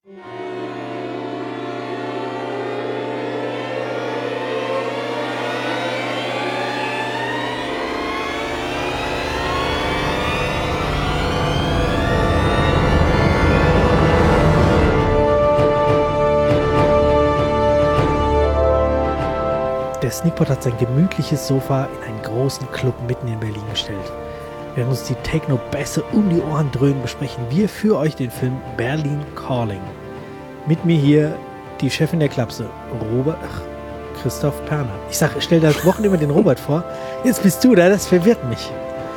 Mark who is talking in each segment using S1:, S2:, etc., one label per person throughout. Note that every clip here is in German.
S1: Der Sneakpot hat sein gemütliches Sofa in einen großen Club mitten in Berlin gestellt. Während uns die Techno-Bässe um die Ohren dröhnen, besprechen wir für euch den Film Berlin Calling. Mit mir hier die Chefin der Klapse, Christoph Perner. Ich stell das Wochen immer den Robert vor. Jetzt bist du da, das verwirrt mich.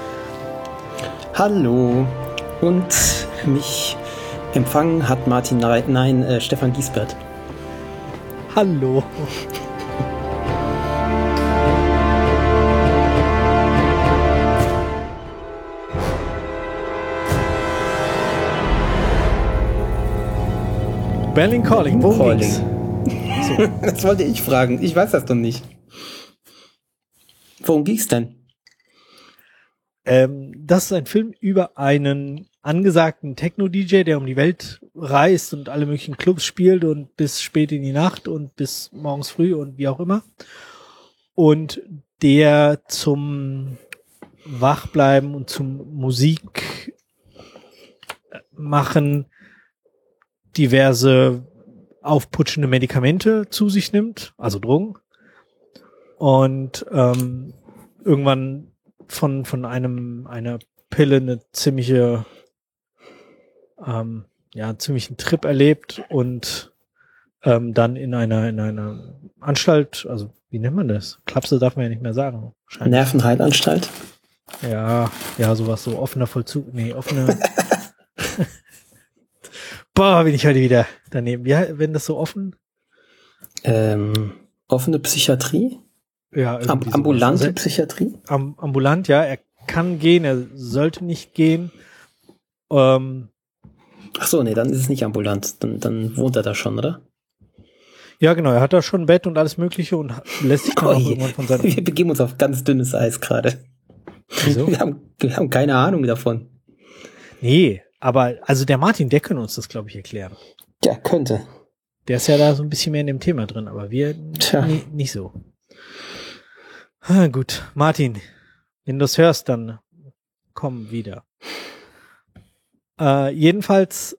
S2: Hallo. Und mich empfangen hat Stefan Giesbert.
S1: Hallo. Berlin Calling, worum ging's?
S2: So. Das wollte ich fragen. Ich weiß das doch nicht. Worum ging's denn?
S1: Das ist ein Film über einen angesagten Techno-DJ, der um die Welt reist und alle möglichen Clubs spielt und bis spät in die Nacht und bis morgens früh und wie auch immer. Und der zum Wachbleiben und zum Musik machen diverse aufputschende Medikamente zu sich nimmt, also Drogen. Und irgendwann von einer Pille eine ziemlichen Trip erlebt und dann in einer Anstalt, also wie nennt man das? Klapse darf man ja nicht mehr sagen.
S2: Nervenheilanstalt?
S1: Ja, sowas, so offener Vollzug, offene Boah, bin ich heute wieder daneben. Ja, wenn das so offen?
S2: Offene Psychiatrie?
S1: Ja,
S2: ambulante Psychiatrie?
S1: Ambulant, ja. Er kann gehen, er sollte nicht gehen.
S2: Ach so, nee, dann ist es nicht ambulant. Dann wohnt er da schon, oder?
S1: Ja, genau. Er hat da schon ein Bett und alles Mögliche und lässt sich dann auch irgendwann von seinem...
S2: Wir begeben uns auf ganz dünnes Eis gerade.
S1: Wieso?
S2: Wir haben keine Ahnung davon.
S1: Nee, aber also der Martin, der könnte uns das, glaube ich, erklären.
S2: Ja, könnte.
S1: Der ist ja da so ein bisschen mehr in dem Thema drin, aber wir nicht so. Gut, Martin, wenn du es hörst, dann komm wieder. Jedenfalls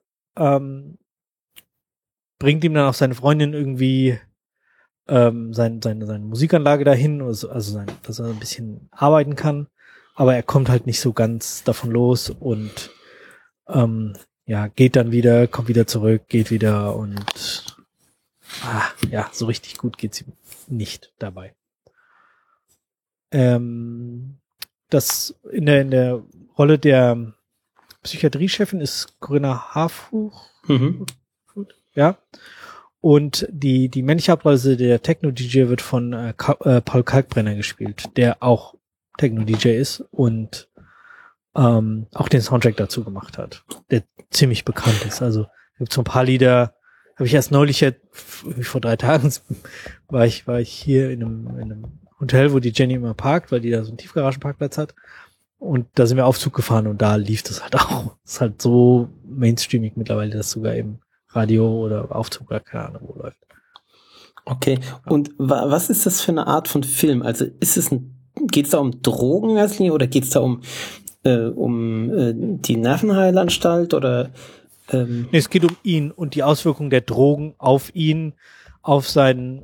S1: bringt ihm dann auch seine Freundin irgendwie seine Musikanlage dahin, also dass er ein bisschen arbeiten kann, aber er kommt halt nicht so ganz davon los und geht dann wieder, kommt wieder zurück, geht wieder und so richtig gut geht's ihm nicht dabei. Das in der Rolle der Psychiatriechefin ist Corinna Harfouch.
S2: Mhm.
S1: Ja. Und die männliche Hauptrolle, der Techno-DJ, wird von Paul Kalkbrenner gespielt, der auch Techno-DJ ist und auch den Soundtrack dazu gemacht hat, der ziemlich bekannt ist. Also gibt so ein paar Lieder, habe ich erst neulich, vor 3 Tagen war ich hier in einem Hotel, wo die Jenny immer parkt, weil die da so einen Tiefgaragenparkplatz hat. Und da sind wir Aufzug gefahren und da lief das halt auch. Das ist halt so mainstreamig mittlerweile, dass sogar im Radio oder Aufzug oder keine Ahnung wo läuft.
S2: Okay, und was ist das für eine Art von Film? Also geht es da um Drogen oder geht es da um die Nervenheilanstalt oder
S1: Nee, es geht um ihn und die Auswirkungen der Drogen auf ihn, auf sein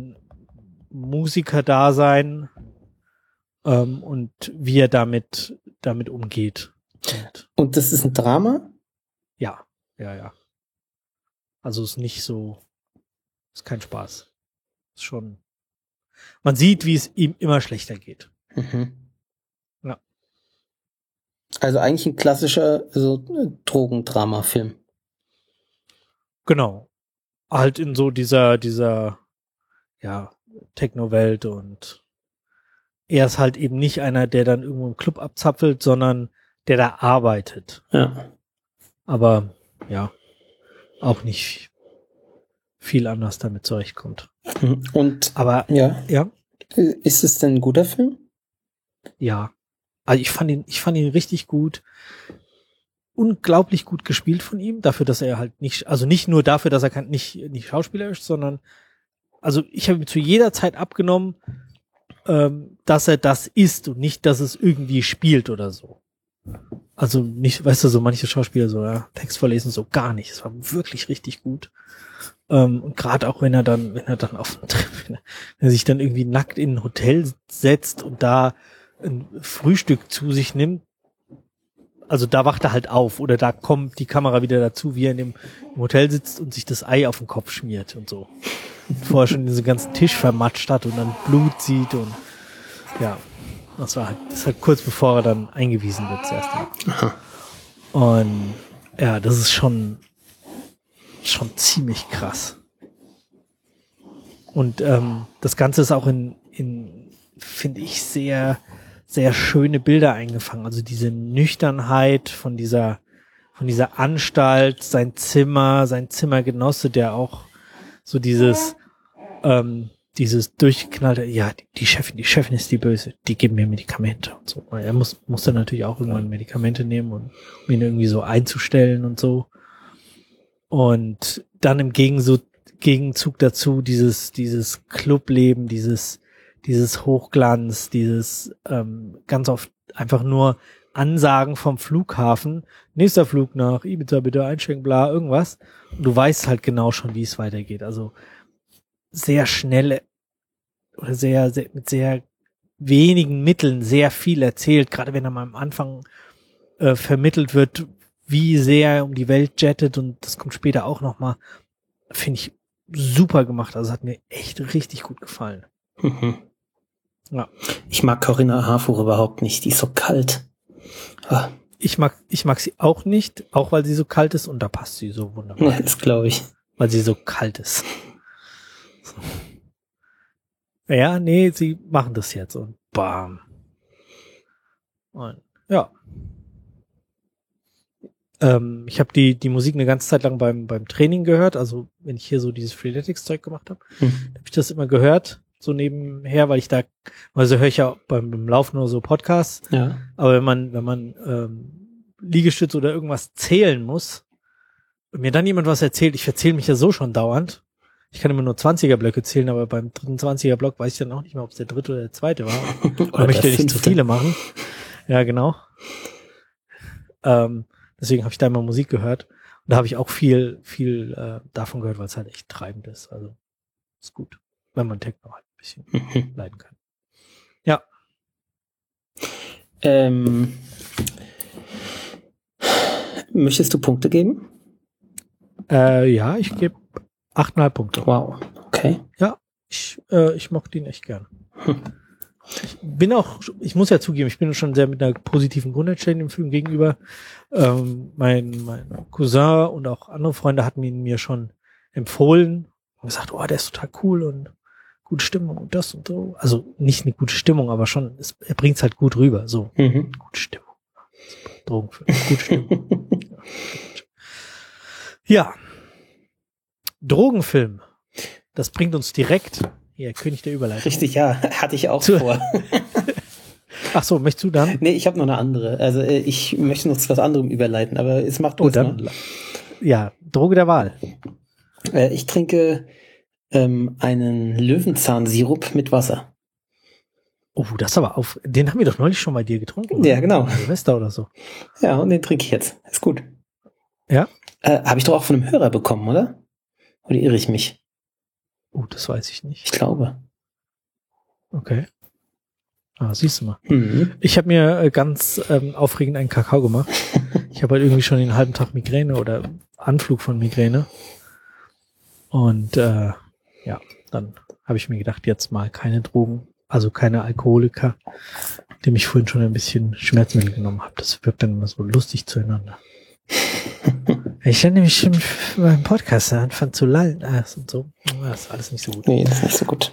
S1: Musikerdasein und wie er damit umgeht.
S2: Und das ist ein Drama?
S1: Ja. Also ist nicht so, ist kein Spaß. Ist schon, man sieht, wie es ihm immer schlechter geht.
S2: Mhm.
S1: Ja.
S2: Also eigentlich ein klassischer Drogendrama-Film.
S1: Genau. Halt in so dieser Techno-Welt und er ist halt eben nicht einer, der dann irgendwo im Club abzapfelt, sondern der da arbeitet.
S2: Ja.
S1: Aber ja, auch nicht viel anders damit zurechtkommt.
S2: Und
S1: aber ja.
S2: Ist es denn ein guter Film?
S1: Ja. Also ich fand ihn richtig gut. unglaublich gut gespielt von ihm, dafür, dass er halt nicht, also nicht nur dafür, dass er nicht Schauspieler ist, sondern, also ich habe ihm zu jeder Zeit abgenommen, dass er das ist und nicht, dass es irgendwie spielt oder so. Also nicht, weißt du, so manche Schauspieler so, ja, Text vorlesen so gar nicht. Es war wirklich richtig gut. Und gerade auch wenn er dann wenn er sich dann irgendwie nackt in ein Hotel setzt und da ein Frühstück zu sich nimmt, also da wacht er halt auf oder da kommt die Kamera wieder dazu, wie er im Hotel sitzt und sich das Ei auf den Kopf schmiert und so. Und vorher schon diesen ganzen Tisch vermatscht hat und dann Blut sieht und ja, das ist halt kurz bevor er dann eingewiesen wird zuerst. Und ja, das ist schon ziemlich krass. Und das Ganze ist auch in finde ich, sehr, sehr schöne Bilder eingefangen. Also diese Nüchternheit von dieser Anstalt, sein Zimmergenosse, der auch so dieses durchgeknallte, ja, die Chefin ist die Böse, die geben mir Medikamente und so. Er muss dann natürlich auch irgendwann Medikamente nehmen, um ihn irgendwie so einzustellen und so. Und dann im Gegenzug dazu dieses Clubleben, dieses Hochglanz, dieses ganz oft einfach nur Ansagen vom Flughafen, nächster Flug nach Ibiza, bitte einsteigen, bla, irgendwas. Und du weißt halt genau schon, wie es weitergeht. Also sehr schnell oder sehr mit sehr wenigen Mitteln sehr viel erzählt, gerade wenn er mal am Anfang vermittelt wird, wie sehr er um die Welt jettet, und das kommt später auch nochmal, finde ich super gemacht. Also hat mir echt richtig gut gefallen.
S2: Mhm.
S1: Ja.
S2: Ich mag Corinna Harfouch überhaupt nicht, die ist so kalt. Ah.
S1: Ich mag sie auch nicht, auch weil sie so kalt ist, und da passt sie so wunderbar.
S2: Ja, das glaube ich.
S1: Weil sie so kalt ist. So. Ja, nee, sie machen das jetzt und bam. Und ja. Ich habe die Musik eine ganze Zeit lang beim Training gehört, also wenn ich hier so dieses Freeletics-Zeug gemacht habe, habe ich das immer gehört, so nebenher, weil also höre ich ja beim Laufen nur so Podcasts,
S2: ja.
S1: Aber wenn man Liegestütze oder irgendwas zählen muss und mir dann jemand was erzählt, ich verzähle mich ja so schon dauernd, ich kann immer nur 20er-Blöcke zählen, aber beim dritten 20er-Block weiß ich dann auch nicht mehr, ob es der dritte oder der zweite war. Oder möchte nicht zu viele machen. Ja, genau. Deswegen habe ich da immer Musik gehört. Und da habe ich auch viel davon gehört, weil es halt echt treibend ist. Also ist gut, wenn man Techno halt ein bisschen leiden kann. Ja.
S2: Möchtest du Punkte geben?
S1: Ja, ich gebe 8,5 Punkte.
S2: Wow, okay.
S1: Ja, ich mochte ihn echt gern. Ich muss ja zugeben, ich bin schon sehr mit einer positiven Grundeinstellung dem Film gegenüber. Mein Cousin und auch andere Freunde hatten ihn mir schon empfohlen und gesagt, oh, der ist total cool und gute Stimmung und das und so. Also nicht eine gute Stimmung, aber schon, er bringt es halt gut rüber. So, gute Stimmung. Drogenfilm, gute Stimmung. Ja. Drogenfilm. Das bringt uns direkt, hier, König der Überleitung.
S2: Richtig, ja, hatte ich auch vor.
S1: Ach so, möchtest du dann?
S2: Nee, ich habe noch eine andere. Also ich möchte noch zu was anderem überleiten, aber es macht
S1: dann. Ja, Droge der Wahl.
S2: Ich trinke einen Löwenzahnsirup mit Wasser.
S1: Oh, das aber den haben wir doch neulich schon bei dir getrunken.
S2: Ja, genau.
S1: Silvester oder so.
S2: Ja, und den trinke ich jetzt. Ist gut.
S1: Ja?
S2: Habe ich doch auch von einem Hörer bekommen, oder? Oder irre ich mich?
S1: Oh, das weiß ich nicht.
S2: Ich glaube.
S1: Okay. Siehst du mal. Ich habe mir ganz aufregend einen Kakao gemacht. Ich habe halt irgendwie schon den halben Tag Migräne oder Anflug von Migräne. Und ja, dann habe ich mir gedacht, jetzt mal keine Drogen, also keine Alkoholiker, dem ich vorhin schon ein bisschen Schmerzmittel genommen habe. Das wirkt dann immer so lustig zueinander. Ich dann nämlich schon beim Podcast anfangen zu lallen und so. Das ist alles nicht so gut.
S2: Nee, das ist nicht so gut.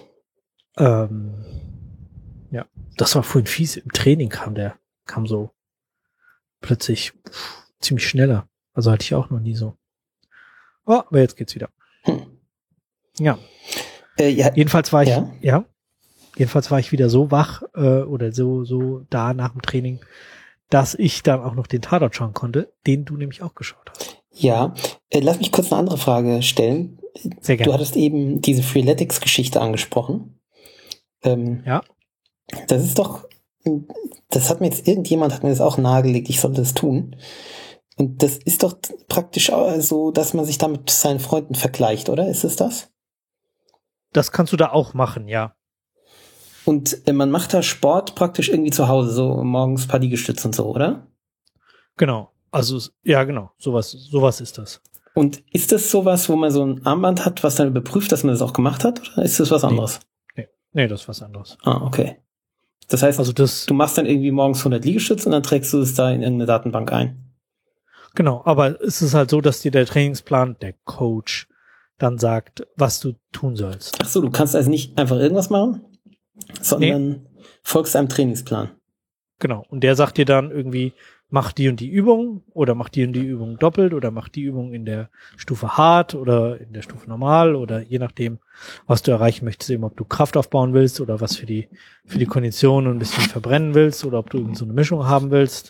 S1: Ja, das war vorhin fies. Im Training kam so plötzlich ziemlich schneller. Also hatte ich auch noch nie so. Oh, aber jetzt geht's wieder. Ja.
S2: Ja.
S1: Jedenfalls war ich wieder so wach oder so da nach dem Training, dass ich dann auch noch den Tatort schauen konnte, den du nämlich auch geschaut hast.
S2: Ja, lass mich kurz eine andere Frage stellen.
S1: Sehr gerne.
S2: Du hattest eben diese Freeletics-Geschichte angesprochen.
S1: Ja.
S2: Das ist doch, das hat mir das auch nahegelegt, ich sollte das tun. Und das ist doch praktisch so, dass man sich da mit seinen Freunden vergleicht, oder? Ist es das?
S1: Das kannst du da auch machen, ja.
S2: Und man macht da Sport praktisch irgendwie zu Hause, so morgens ein paar Liegestütze und so, oder?
S1: Genau. Also, ja, genau. Sowas ist das.
S2: Und ist das sowas, wo man so ein Armband hat, was dann überprüft, dass man das auch gemacht hat? Oder ist das was anderes?
S1: Nee, das ist was anderes.
S2: Ah, okay. Das heißt,
S1: also
S2: du machst dann irgendwie morgens 100 Liegestütze und dann trägst du es da in eine Datenbank ein.
S1: Genau, aber es ist halt so, dass dir der Trainingsplan, der Coach, dann sagt, was du tun sollst.
S2: Ach so, du kannst also nicht einfach irgendwas machen, sondern folgst einem Trainingsplan.
S1: Genau, und der sagt dir dann irgendwie, mach die und die Übung oder mach die und die Übung doppelt oder mach die Übung in der Stufe hart oder in der Stufe normal oder je nachdem, was du erreichen möchtest, eben ob du Kraft aufbauen willst oder was für die Kondition und ein bisschen verbrennen willst oder ob du irgend so eine Mischung haben willst.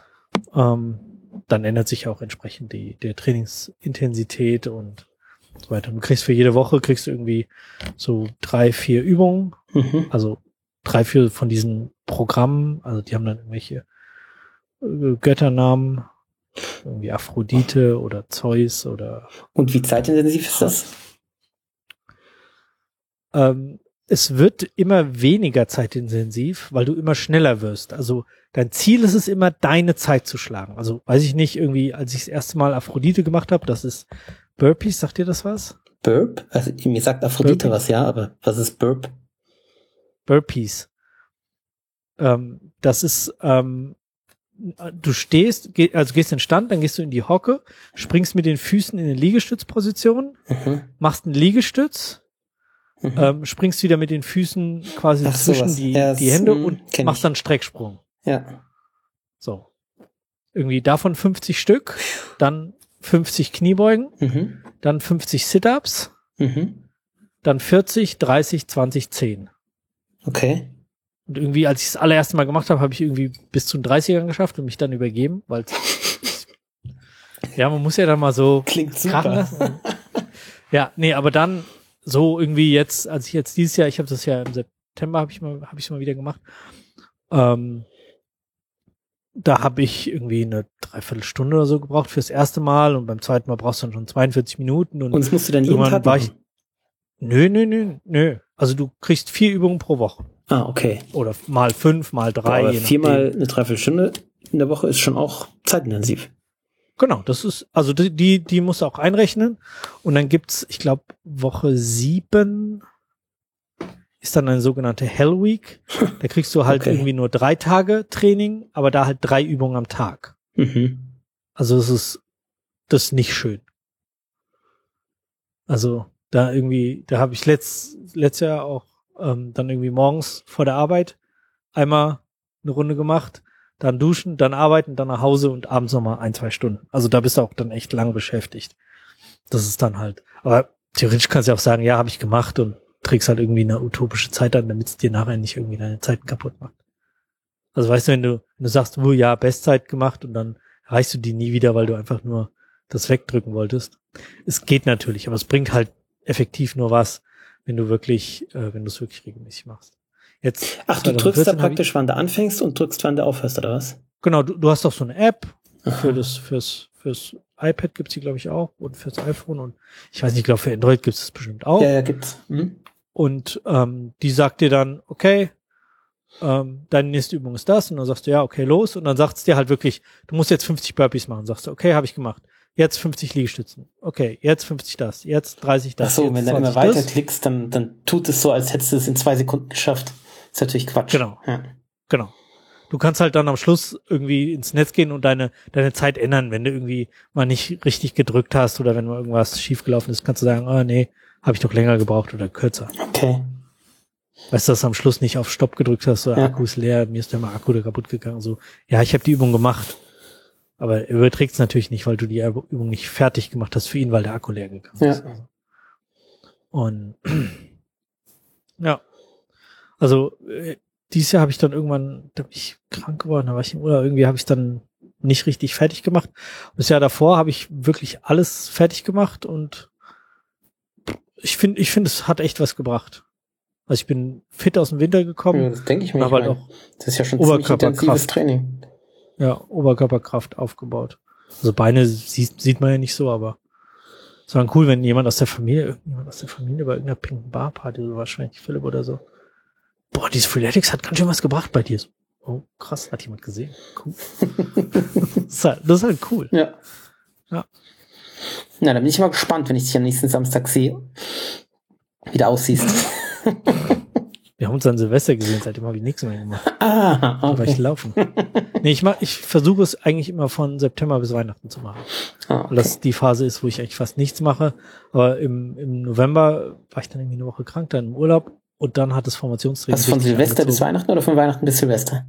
S1: Dann ändert sich auch entsprechend der Trainingsintensität und so weiter. Du kriegst für jede Woche irgendwie so 3, 4 Übungen, also 3, 4 von diesen Programmen, also die haben dann irgendwelche Götternamen, irgendwie Aphrodite oder Zeus oder.
S2: Und wie zeitintensiv ist das?
S1: Es wird immer weniger zeitintensiv, weil du immer schneller wirst. Also dein Ziel ist es immer, deine Zeit zu schlagen. Also weiß ich nicht, irgendwie, als ich das erste Mal Aphrodite gemacht habe, das ist Burpees, sagt dir das was?
S2: Burp? Also mir sagt Aphrodite Burpees. Was, ja, aber was ist Burp?
S1: Burpees. Das ist, du stehst, gehst in den Stand, dann gehst du in die Hocke, springst mit den Füßen in eine Liegestützposition, machst einen Liegestütz, springst wieder mit den Füßen quasi zwischen die Hände und machst dann Strecksprung.
S2: Ja.
S1: So. Irgendwie davon 50 Stück, dann 50 Kniebeugen, dann 50 Sit-Ups, dann 40, 30, 20, 10.
S2: Okay.
S1: Und irgendwie, als ich das allererste Mal gemacht habe, habe ich irgendwie bis zu den 30ern geschafft und mich dann übergeben, weil ja, man muss ja dann mal so
S2: klingt super.
S1: Ja, nee, aber dann so irgendwie jetzt, als ich jetzt dieses Jahr, ich habe das ja im September habe ich mal wieder gemacht. Da habe ich irgendwie eine Dreiviertelstunde oder so gebraucht fürs erste Mal und beim zweiten Mal brauchst du dann schon 42 Minuten. Und
S2: das musst du dann jeden Tag machen?
S1: Nö. Also du kriegst 4 Übungen pro Woche.
S2: Ah, okay.
S1: Oder mal 5, mal 3.
S2: Aber 4-mal eine Dreiviertelstunde in der Woche ist schon auch zeitintensiv.
S1: Genau, das ist, also die musst du auch einrechnen. Und dann gibt's, ich glaube, Woche 7 ist dann eine sogenannte Hell Week. Da kriegst du halt irgendwie nur 3 Tage Training, aber da halt 3 Übungen am Tag. Also das ist nicht schön. Also da habe ich letztes Jahr auch dann irgendwie morgens vor der Arbeit einmal eine Runde gemacht, dann duschen, dann arbeiten, dann nach Hause und abends nochmal 1, 2 Stunden. Also da bist du auch dann echt lang beschäftigt. Das ist dann halt, aber theoretisch kannst du ja auch sagen, ja, habe ich gemacht und trägst halt irgendwie eine utopische Zeit an, damit es dir nachher nicht irgendwie deine Zeit kaputt macht. Also weißt du, wenn du sagst, ja, Bestzeit gemacht und dann erreichst du die nie wieder, weil du einfach nur das wegdrücken wolltest. Es geht natürlich, aber es bringt halt effektiv nur was, wenn du es wirklich regelmäßig machst. Jetzt.
S2: Ach, du drückst da praktisch, wann du anfängst und drückst, wann du aufhörst, oder was?
S1: Genau, du hast doch so eine App fürs iPad gibt's die, glaube ich, auch und fürs iPhone und ich weiß nicht, ich glaube, für Android gibt's das bestimmt auch.
S2: Ja, gibt's.
S1: Und die sagt dir dann, okay, deine nächste Übung ist das und dann sagst du, ja, okay, los und dann sagt es dir halt wirklich, du musst jetzt 50 Burpees machen. Sagst du, okay, habe ich gemacht. Jetzt 50 Liegestützen. Okay, jetzt 50 das, jetzt 30 das.
S2: Ach so, wenn du immer weiter klickst, dann tut es so, als hättest du es in 2 Sekunden geschafft. Ist natürlich Quatsch.
S1: Genau. Ja. Genau. Du kannst halt dann am Schluss irgendwie ins Netz gehen und deine Zeit ändern, wenn du irgendwie mal nicht richtig gedrückt hast oder wenn mal irgendwas schiefgelaufen ist, kannst du sagen, oh nee, habe ich doch länger gebraucht oder kürzer.
S2: Okay.
S1: Weißt du, dass du am Schluss nicht auf Stopp gedrückt hast, so Akku ist leer, mir ist der mal Akku da kaputt gegangen, so. Ja, ich habe die Übung gemacht. Aber er überträgt es natürlich nicht, weil du die Übung nicht fertig gemacht hast für ihn, weil der Akku leer gegangen ist.
S2: Ja.
S1: Und ja, also dieses Jahr habe ich dann irgendwann, da bin ich krank geworden, da war ich im Urlaub, irgendwie habe ich dann nicht richtig fertig gemacht. Und das Jahr davor habe ich wirklich alles fertig gemacht und ich finde, es hat echt was gebracht. Also ich bin fit aus dem Winter gekommen.
S2: Ja, das denke ich mir.
S1: Aber halt auch
S2: das ist ja schon ziemlich intensives Training.
S1: Ja, Oberkörperkraft aufgebaut. Also Beine sieht man ja nicht so, aber es war cool, wenn irgendjemand aus der Familie bei irgendeiner pinken Barparty, so wahrscheinlich Philipp oder so. Boah, dieses Freeletics hat ganz schön was gebracht bei dir. Oh, krass, hat jemand gesehen. Cool. Das ist halt cool.
S2: Ja. Na, da bin ich mal gespannt, wenn ich dich am nächsten Samstag sehe, wie du aussiehst.
S1: Wir haben uns an Silvester gesehen, seitdem habe ich nichts mehr gemacht.
S2: Okay.
S1: Da war ich laufen. Nee, ich versuche es eigentlich immer von September bis Weihnachten zu machen.
S2: Okay.
S1: Weil das die Phase ist, wo ich eigentlich fast nichts mache. Aber im November war ich dann irgendwie eine Woche krank, dann im Urlaub und dann hat das Formationstraining.
S2: Also von Silvester bis Weihnachten oder von Weihnachten bis Silvester?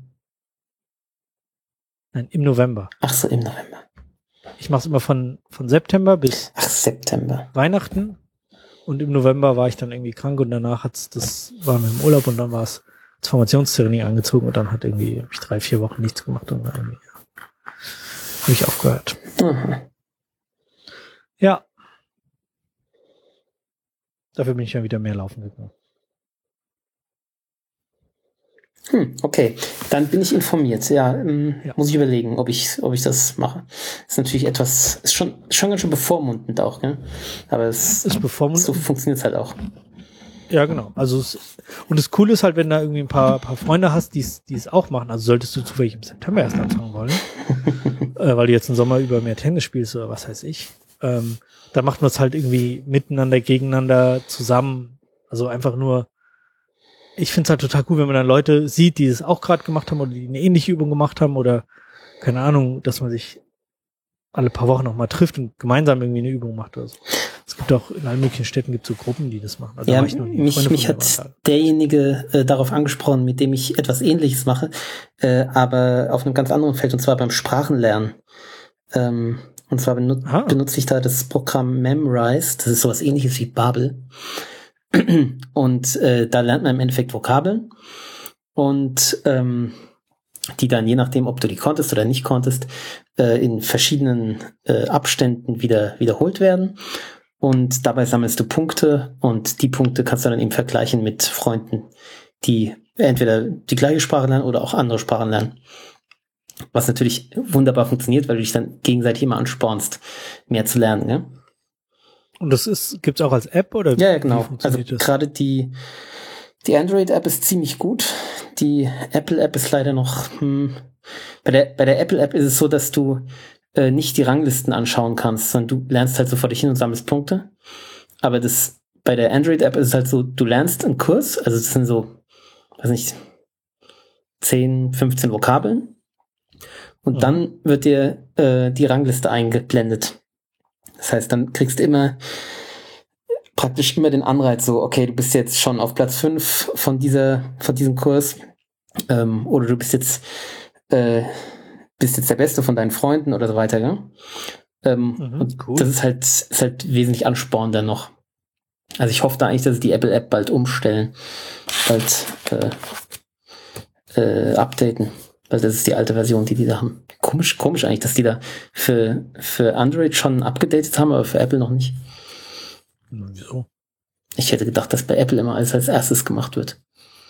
S1: Nein, im November.
S2: Ach so, im November.
S1: Ich mache es immer von September bis
S2: September.
S1: Weihnachten. Und im November war ich dann irgendwie krank und danach waren wir im Urlaub und dann war es das Formationstraining angezogen und dann habe ich 3-4 Wochen nichts gemacht und dann irgendwie habe ich aufgehört.
S2: Mhm.
S1: Ja. Dafür bin ich dann wieder mehr laufen gegangen.
S2: Okay, dann bin ich informiert. Ja, muss ich überlegen, ob ich das mache. Ist natürlich ist schon ganz schön bevormundend auch, gell? Aber es ist bevormundend. So funktioniert es halt auch.
S1: Ja, genau. Also und das Coole ist halt, wenn da irgendwie ein paar Freunde hast, die es auch machen. Also solltest du zufällig im September erst anfangen wollen, weil du jetzt im Sommer über mehr Tennis spielst oder was weiß ich. Da macht man es halt irgendwie miteinander, gegeneinander, zusammen. Also einfach nur. Ich finde es halt total cool, wenn man dann Leute sieht, die es auch gerade gemacht haben oder die eine ähnliche Übung gemacht haben oder keine Ahnung, dass man sich alle paar Wochen noch mal trifft und gemeinsam irgendwie eine Übung macht oder so. Es gibt auch in allen möglichen Städten so Gruppen, die das machen. Also
S2: ja, mich hat derjenige darauf angesprochen, mit dem ich etwas Ähnliches mache, aber auf einem ganz anderen Feld und zwar beim Sprachenlernen. Und zwar benutze ich da das Programm Memrise. Das ist sowas Ähnliches wie Babel. Und da lernt man im Endeffekt Vokabeln und die dann, je nachdem, ob du die konntest oder nicht konntest, in verschiedenen Abständen wiederholt werden. Und dabei sammelst du Punkte und die Punkte kannst du dann eben vergleichen mit Freunden, die entweder die gleiche Sprache lernen oder auch andere Sprachen lernen. Was natürlich wunderbar funktioniert, weil du dich dann gegenseitig immer anspornst, mehr zu lernen, ne?
S1: Und das gibt's auch als App oder?
S2: Ja, genau. Also gerade die Android-App ist ziemlich gut. Die Apple-App ist leider noch. Bei der Apple-App ist es so, dass du nicht die Ranglisten anschauen kannst, sondern du lernst halt so vor dich hin und sammelst Punkte. Aber bei der Android-App ist es halt so, du lernst einen Kurs, also das sind so, weiß nicht, 10, 15 Vokabeln. Und dann wird dir die Rangliste eingeblendet. Das heißt, dann kriegst du praktisch immer den Anreiz so, okay, du bist jetzt schon auf Platz 5 von diesem Kurs, oder du bist jetzt der Beste von deinen Freunden oder so weiter, ja? Und cool. Das ist halt wesentlich anspornender noch. Also ich hoffe da eigentlich, dass sie die Apple-App bald umstellen, bald updaten, weil das ist die alte Version, die da haben. Komisch eigentlich, dass die da für Android schon abgedatet haben, aber für Apple noch nicht.
S1: Wieso?
S2: Ich hätte gedacht, dass bei Apple immer alles als erstes gemacht wird.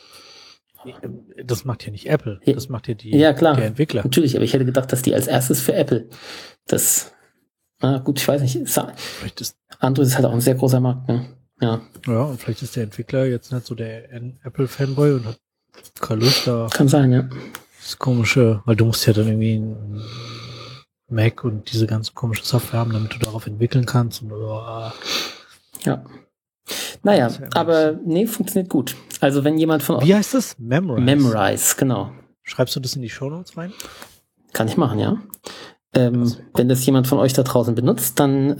S1: Das macht ja nicht Apple, das macht ja
S2: ja, klar,
S1: der Entwickler.
S2: Natürlich, aber ich hätte gedacht, dass die als erstes für Apple gut, ich weiß nicht. Android ist halt auch ein sehr großer Markt, ne? Ja. Ja,
S1: und vielleicht ist der Entwickler jetzt nicht so der Apple-Fanboy und hat keine Lust da.
S2: Kann sein, ja.
S1: Das Komische, weil du musst ja dann irgendwie ein Mac und diese ganze komische Software haben, damit du darauf entwickeln kannst.
S2: Ja. Naja, aber nee, funktioniert gut. Also wenn jemand von euch...
S1: Wie heißt das? Memrise.
S2: Memrise, genau.
S1: Schreibst du das in die Shownotes rein?
S2: Kann ich machen, ja. Wenn das jemand von euch da draußen benutzt, dann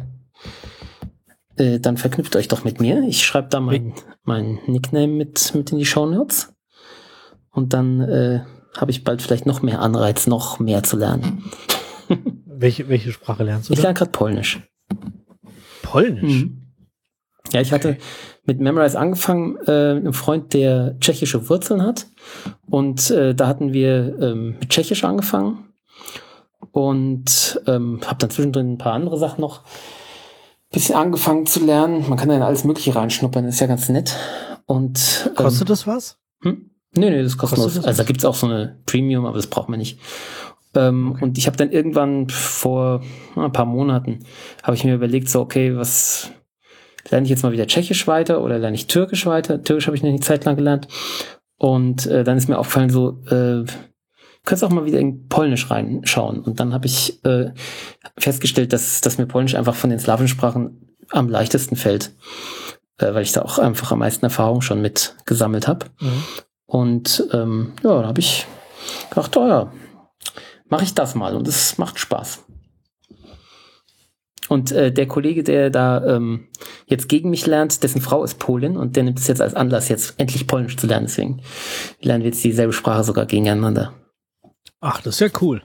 S2: verknüpft euch doch mit mir. Ich schreibe da mein Nickname mit in die Shownotes. Und dann habe ich bald vielleicht noch mehr Anreiz, noch mehr zu lernen.
S1: Welche Sprache lernst du?
S2: Ich lerne gerade Polnisch.
S1: Polnisch?
S2: Mhm. Ja, ich hatte mit Memrise angefangen, einem Freund, der tschechische Wurzeln hat. Und da hatten wir mit Tschechisch angefangen. Und habe dann zwischendrin ein paar andere Sachen noch ein bisschen angefangen zu lernen. Man kann da in alles Mögliche reinschnuppern, ist ja ganz nett. Und
S1: kostet das was?
S2: Nee, das ist kostenlos. Also da gibt's auch so eine Premium, aber das braucht man nicht. Okay. Und ich habe dann irgendwann vor ein paar Monaten habe ich mir überlegt, so okay, was lerne ich jetzt mal wieder Tschechisch weiter oder lerne ich Türkisch weiter? Türkisch habe ich eine Zeit lang gelernt. Und dann ist mir aufgefallen, so könntest auch mal wieder in Polnisch reinschauen. Und dann habe ich festgestellt, dass mir Polnisch einfach von den slawischen Sprachen am leichtesten fällt, weil ich da auch einfach am meisten Erfahrung schon mit gesammelt habe. Und ja, da habe ich gedacht, oh ja, mache ich das mal. Und es macht Spaß. Und der Kollege, der da jetzt gegen mich lernt, dessen Frau ist Polin und der nimmt es jetzt als Anlass, jetzt endlich Polnisch zu lernen. Deswegen lernen wir jetzt dieselbe Sprache sogar gegeneinander.
S1: Ach, das ist ja cool.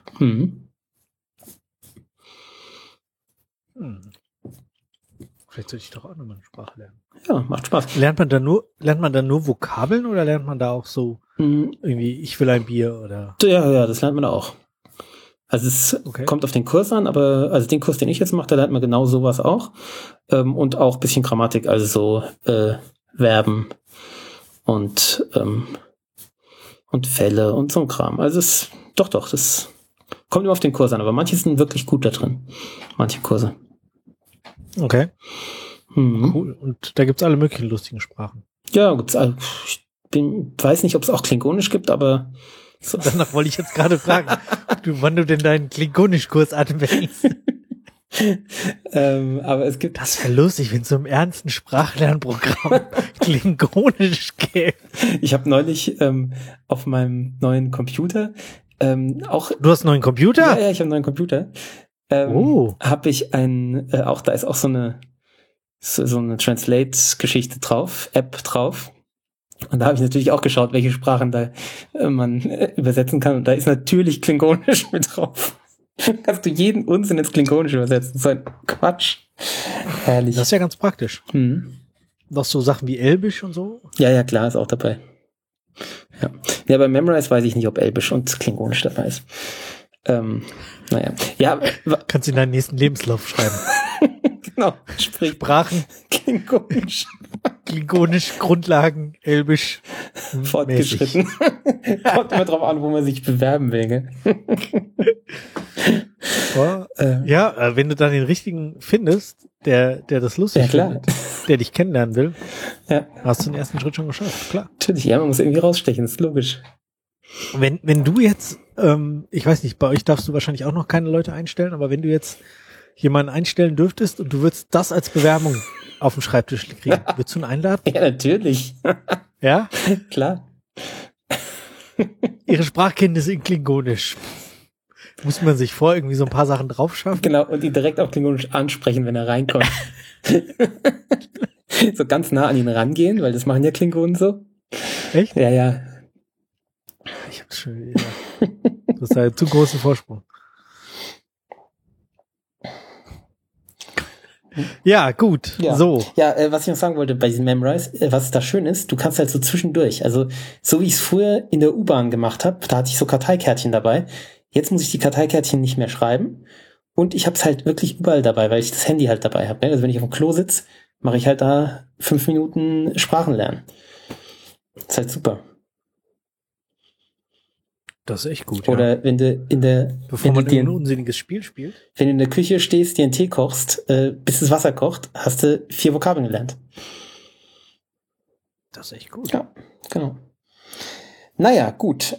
S1: Vielleicht sollte ich doch auch nochmal eine Sprache lernen.
S2: Ja, macht Spaß.
S1: Lernt man dann nur Vokabeln oder lernt man da auch so irgendwie, ich will ein Bier oder?
S2: Ja, das lernt man auch. Also es kommt auf den Kurs an, aber also den Kurs, den ich jetzt mache, da lernt man genau sowas auch. Und auch ein bisschen Grammatik, also so Verben und Fälle und so ein Kram. Also doch, das kommt immer auf den Kurs an, aber manche sind wirklich gut da drin. Manche Kurse.
S1: Okay. Cool. Und da gibt's alle möglichen lustigen Sprachen.
S2: Ja, gibt's alle. Ich weiß nicht, ob es auch Klingonisch gibt, aber
S1: so. Danach wollte ich jetzt gerade fragen, wann du denn deinen Klingonisch-Kurs anwendest.
S2: Aber es gibt...
S1: Das wäre lustig, wenn es so im ernsten Sprachlernprogramm Klingonisch gäbe.
S2: Ich habe neulich auf meinem neuen Computer auch...
S1: Du hast einen neuen Computer?
S2: Ja, ich habe einen neuen Computer. Habe ich auch da ist auch so eine Translate-Geschichte drauf, App drauf. Und da habe ich natürlich auch geschaut, welche Sprachen da man übersetzen kann. Und da ist natürlich Klingonisch mit drauf. Kannst du jeden Unsinn ins Klingonisch übersetzen. So ein Quatsch. Herrlich.
S1: Das ist ja ganz praktisch. Noch so Sachen wie Elbisch und so?
S2: Ja, klar, ist auch dabei. Ja, bei Memrise weiß ich nicht, ob Elbisch und Klingonisch dabei ist. Naja. Ja,
S1: kannst du in deinen nächsten Lebenslauf schreiben.
S2: Genau.
S1: Sprachen. Klingonisch, Grundlagen, Elbisch.
S2: Fortgeschritten. Kommt immer drauf an, wo man sich bewerben will, gell?
S1: Ja, wenn du dann den richtigen findest, der das lustig findet, der dich kennenlernen will, hast du den ersten Schritt schon geschafft, klar.
S2: Natürlich, ja, man muss irgendwie rausstechen, ist logisch.
S1: Wenn du jetzt, ich weiß nicht, bei euch darfst du wahrscheinlich auch noch keine Leute einstellen, aber wenn du jetzt jemanden einstellen dürftest und du würdest das als Bewerbung auf den Schreibtisch kriegen, würdest du ihn einladen?
S2: Ja, natürlich.
S1: Ja?
S2: Klar.
S1: Ihre Sprachkenntnisse in Klingonisch. Muss man sich vor irgendwie so ein paar Sachen drauf schaffen?
S2: Genau, und ihn direkt auf Klingonisch ansprechen, wenn er reinkommt. So ganz nah an ihn rangehen, weil das machen ja Klingonen so.
S1: Echt?
S2: Ja.
S1: Ich hab's schon wieder. Das ist ein zu großen Vorsprung. Ja, gut.
S2: Ja.
S1: So.
S2: Ja, was ich noch sagen wollte bei diesem Memrise, was da schön ist, du kannst halt so zwischendurch, also so wie ich es früher in der U-Bahn gemacht habe, da hatte ich so Karteikärtchen dabei. Jetzt muss ich die Karteikärtchen nicht mehr schreiben und ich habe es halt wirklich überall dabei, weil ich das Handy halt dabei habe. Also wenn ich auf dem Klo sitze, mache ich halt da 5 Minuten Sprachen lernen. Das ist halt super.
S1: Das ist echt gut.
S2: Oder wenn du
S1: bevor man ein unsinniges Spiel spielt.
S2: Wenn du in der Küche stehst, dir einen Tee kochst, bis das Wasser kocht, hast du 4 Vokabeln gelernt.
S1: Das ist echt gut.
S2: Ja, genau. Naja, gut.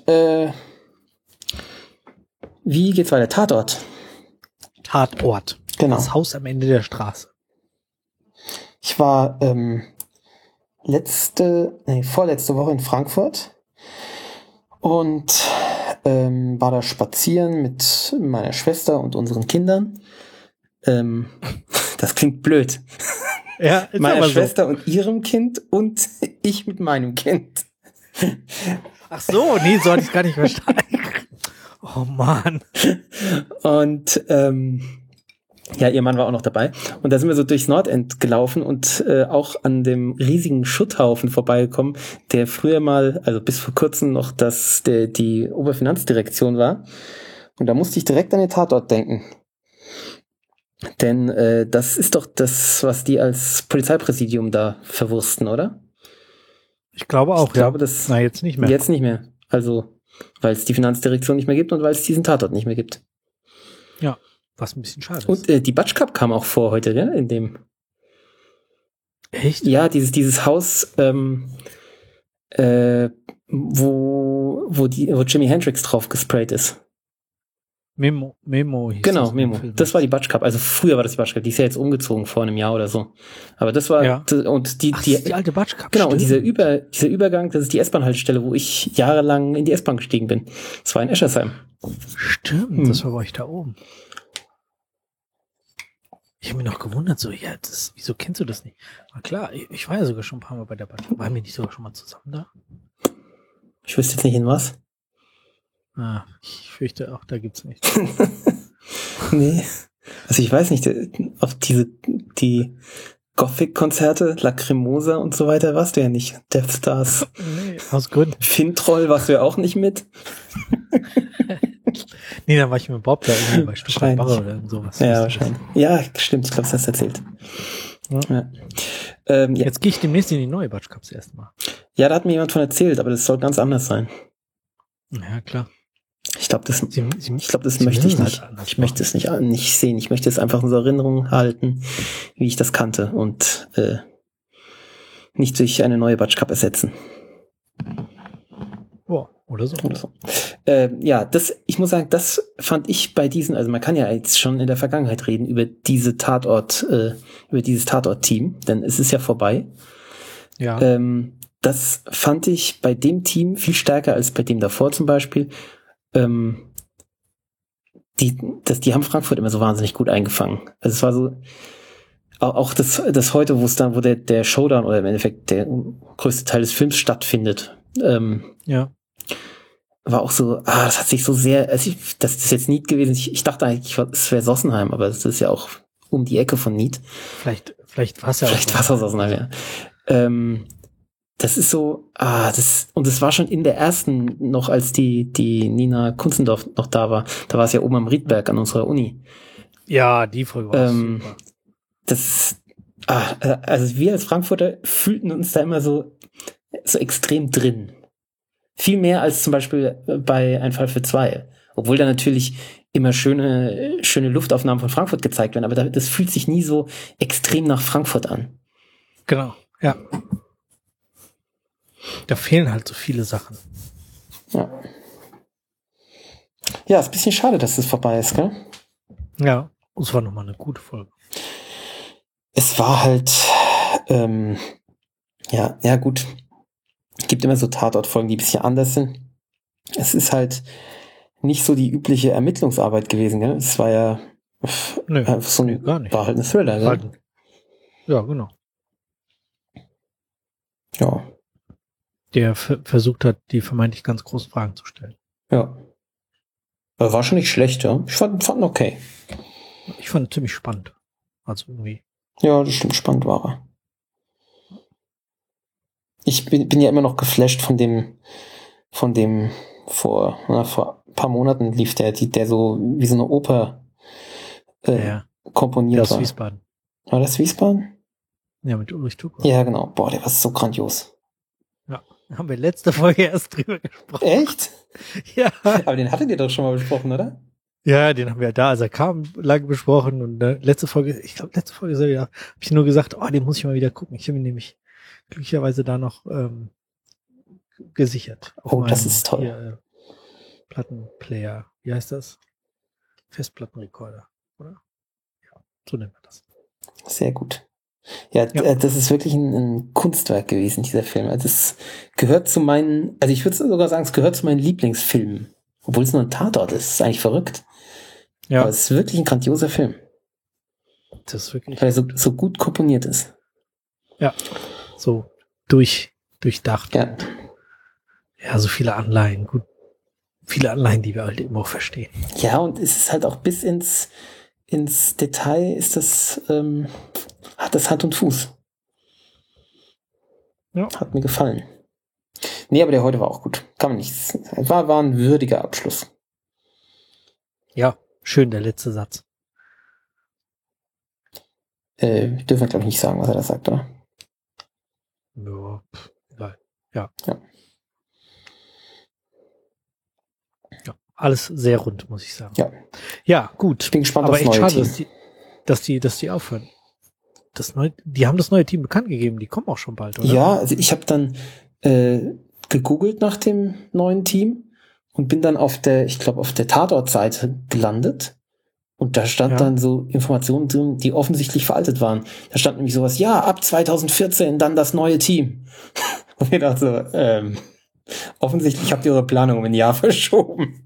S2: Wie geht's weiter? Tatort. Genau.
S1: Das Haus am Ende der Straße.
S2: Ich war vorletzte Woche in Frankfurt und war da spazieren mit meiner Schwester und unseren Kindern. Das klingt blöd.
S1: Ja,
S2: meiner Schwester und ihrem Kind und ich mit meinem Kind.
S1: Ach so, nee, so hatte ich gar nicht verstanden. Oh Mann.
S2: Und Ja, ihr Mann war auch noch dabei. Und da sind wir so durchs Nordend gelaufen und auch an dem riesigen Schutthaufen vorbeigekommen, der früher mal, also bis vor kurzem noch die Oberfinanzdirektion war. Und da musste ich direkt an den Tatort denken. Denn das ist doch das, was die als Polizeipräsidium da verwursten, oder?
S1: Ich glaube auch,
S2: ich glaube, das
S1: Na, jetzt nicht mehr.
S2: Jetzt nicht mehr. Also, weil es die Finanzdirektion nicht mehr gibt und weil es diesen Tatort nicht mehr gibt.
S1: Ja, was ein bisschen schade ist.
S2: Und die Batsch Cup kam auch vor heute, ne? In dem.
S1: Echt?
S2: Ja, dieses Haus, wo Jimi Hendrix drauf gesprayt ist.
S1: Memo hieß
S2: Genau,
S1: das
S2: Memo. Das war die Batsch Cup. Also früher war das die Batsch Cup. Die ist ja jetzt umgezogen vor einem Jahr oder so. Aber das war und
S1: das ist die alte Batsch Cup.
S2: Genau,
S1: stimmt.
S2: und dieser Übergang, das ist die S-Bahn-Haltestelle, wo ich jahrelang in die S-Bahn gestiegen bin. Das war in Eschersheim.
S1: Stimmt, das war bei euch da oben. Ich habe mich noch gewundert, so, ja, wieso kennst du das nicht? Na klar, ich war ja sogar schon ein paar Mal bei der Batsch Cup. Waren wir nicht sogar schon mal zusammen da?
S2: Ich wüsste jetzt nicht in was.
S1: Ich fürchte auch, da gibt's nichts.
S2: Nee. Also ich weiß nicht, auf die Gothic-Konzerte, Lacrimosa und so weiter warst du ja nicht. Death Stars.
S1: Nee, aus Gründen.
S2: Fintroll warst du ja auch nicht mit.
S1: Nee, dann war ich mit Bob da irgendwie bei Stuttgart Barre oder sowas.
S2: Ja, wahrscheinlich. Ja, stimmt, ich glaube, das hast du erzählt. Ja. Ja.
S1: Jetzt gehe ich demnächst in die neue Batsch Cup das erste Mal.
S2: Ja, da hat mir jemand von erzählt, aber das soll ganz anders sein.
S1: Ja, klar.
S2: Ich glaube, das möchte ich nicht.
S1: Halt
S2: Ich möchte es nicht sehen. Ich möchte es einfach in so Erinnerung halten, wie ich das kannte und nicht durch eine neue Batsch Cup ersetzen.
S1: Boah, oder so.
S2: Ja, ich muss sagen, das fand ich bei diesen, also man kann ja jetzt schon in der Vergangenheit reden über dieses Tatort-Team, denn es ist ja vorbei.
S1: Ja.
S2: Das fand ich bei dem Team viel stärker als bei dem davor zum Beispiel. Die haben Frankfurt immer so wahnsinnig gut eingefangen. Also es war so, auch das heute, wo der Showdown oder im Endeffekt der größte Teil des Films stattfindet, war auch so, das hat sich so sehr, das ist jetzt Nied gewesen. Ich dachte eigentlich, es wäre Sossenheim, aber das ist ja auch um die Ecke von Nied.
S1: Vielleicht war es ja
S2: Vielleicht war es auch Sossenheim, ja. Das ist so, und es war schon in der ersten noch, als die Nina Kunzendorf noch da war es ja oben am Riedberg an unserer Uni.
S1: Ja, die Folge war super.
S2: Also wir als Frankfurter fühlten uns da immer so extrem drin. Viel mehr als zum Beispiel bei Ein Fall für zwei. Obwohl da natürlich immer schöne Luftaufnahmen von Frankfurt gezeigt werden, aber das fühlt sich nie so extrem nach Frankfurt an.
S1: Genau, ja. Da fehlen halt so viele Sachen.
S2: Ja, ist ein bisschen schade, dass das vorbei ist, gell?
S1: Ja, es war nochmal eine gute Folge.
S2: Es war halt, ja gut. Es gibt immer so Tatortfolgen, die ein bisschen anders sind. Es ist halt nicht so die übliche Ermittlungsarbeit gewesen, gell? Es war ja
S1: gar nicht.
S2: War halt ein Thriller, gell?
S1: Ja, genau.
S2: Ja.
S1: Der versucht hat, die vermeintlich ganz großen Fragen zu stellen.
S2: Ja. Aber war schon nicht schlecht, ja. Ich fand okay.
S1: Ich fand es ziemlich spannend. Also irgendwie.
S2: Ja, das stimmt, spannend war er. Ich bin ja immer noch geflasht von dem vor ein paar Monaten lief der so wie so eine Oper komponiert war.
S1: Das Wiesbaden.
S2: War das Wiesbaden?
S1: Ja, mit Ulrich Tucker.
S2: Ja, genau. Boah, der war so grandios.
S1: Ja, haben wir letzte Folge erst drüber gesprochen.
S2: Echt?
S1: Ja.
S2: Aber den hattet ihr doch schon mal besprochen, oder?
S1: Ja, den haben wir da, als er kam, lange besprochen und letzte Folge habe ich nur gesagt, den muss ich mal wieder gucken. Ich habe ihn nämlich glücklicherweise da noch gesichert.
S2: Das ist toll.
S1: Hier, Plattenplayer, wie heißt das? Festplattenrekorder, oder? Ja, so nennt man das.
S2: Sehr gut. Ja, das ist wirklich ein Kunstwerk gewesen, dieser Film. Also es gehört zu meinen, also ich würde sogar sagen, es gehört zu meinen Lieblingsfilmen. Obwohl es nur ein Tatort ist. Das ist eigentlich verrückt. Ja. Aber es ist wirklich ein grandioser Film.
S1: Das ist wirklich.
S2: Weil er so gut komponiert ist.
S1: Ja. So durchdacht.
S2: Ja.
S1: Ja, so viele Anleihen. Gut. Viele Anleihen, die wir halt eben auch verstehen.
S2: Ja, und es ist halt auch bis ins ins Detail hat das Hand und Fuß.
S1: Ja.
S2: Hat mir gefallen. Nee, aber der heute war auch gut. Kann man nicht. War ein würdiger Abschluss.
S1: Ja, schön, der letzte Satz.
S2: Dürfen wir, glaube ich, nicht sagen, was er da sagt, oder?
S1: Ja, egal. Ja. Alles sehr rund, muss ich sagen. Ja, gut.
S2: Ich bin gespannt
S1: aber
S2: aufs
S1: echt
S2: neue
S1: schade,
S2: Team.
S1: dass die aufhören. Die haben das neue Team bekannt gegeben, die kommen auch schon bald, oder?
S2: Ja, also ich habe dann gegoogelt nach dem neuen Team und bin dann auf der Tatort-Seite gelandet. Und da stand dann so Informationen drin, die offensichtlich veraltet waren. Da stand nämlich sowas, ja, ab 2014 dann das neue Team. Und ich dachte so, offensichtlich habt ihr eure Planung um ein Jahr verschoben.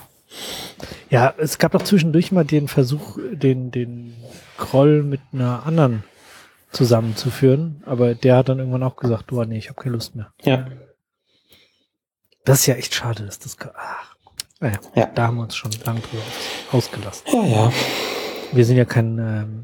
S1: Ja, es gab doch zwischendurch mal den Versuch, den Kroll mit einer anderen zusammenzuführen, aber der hat dann irgendwann auch gesagt, nee, ich habe keine Lust mehr.
S2: Ja.
S1: Das ist ja echt schade, dass das... Da haben wir uns schon lange drüber ausgelassen.
S2: Ja.
S1: Wir sind ja kein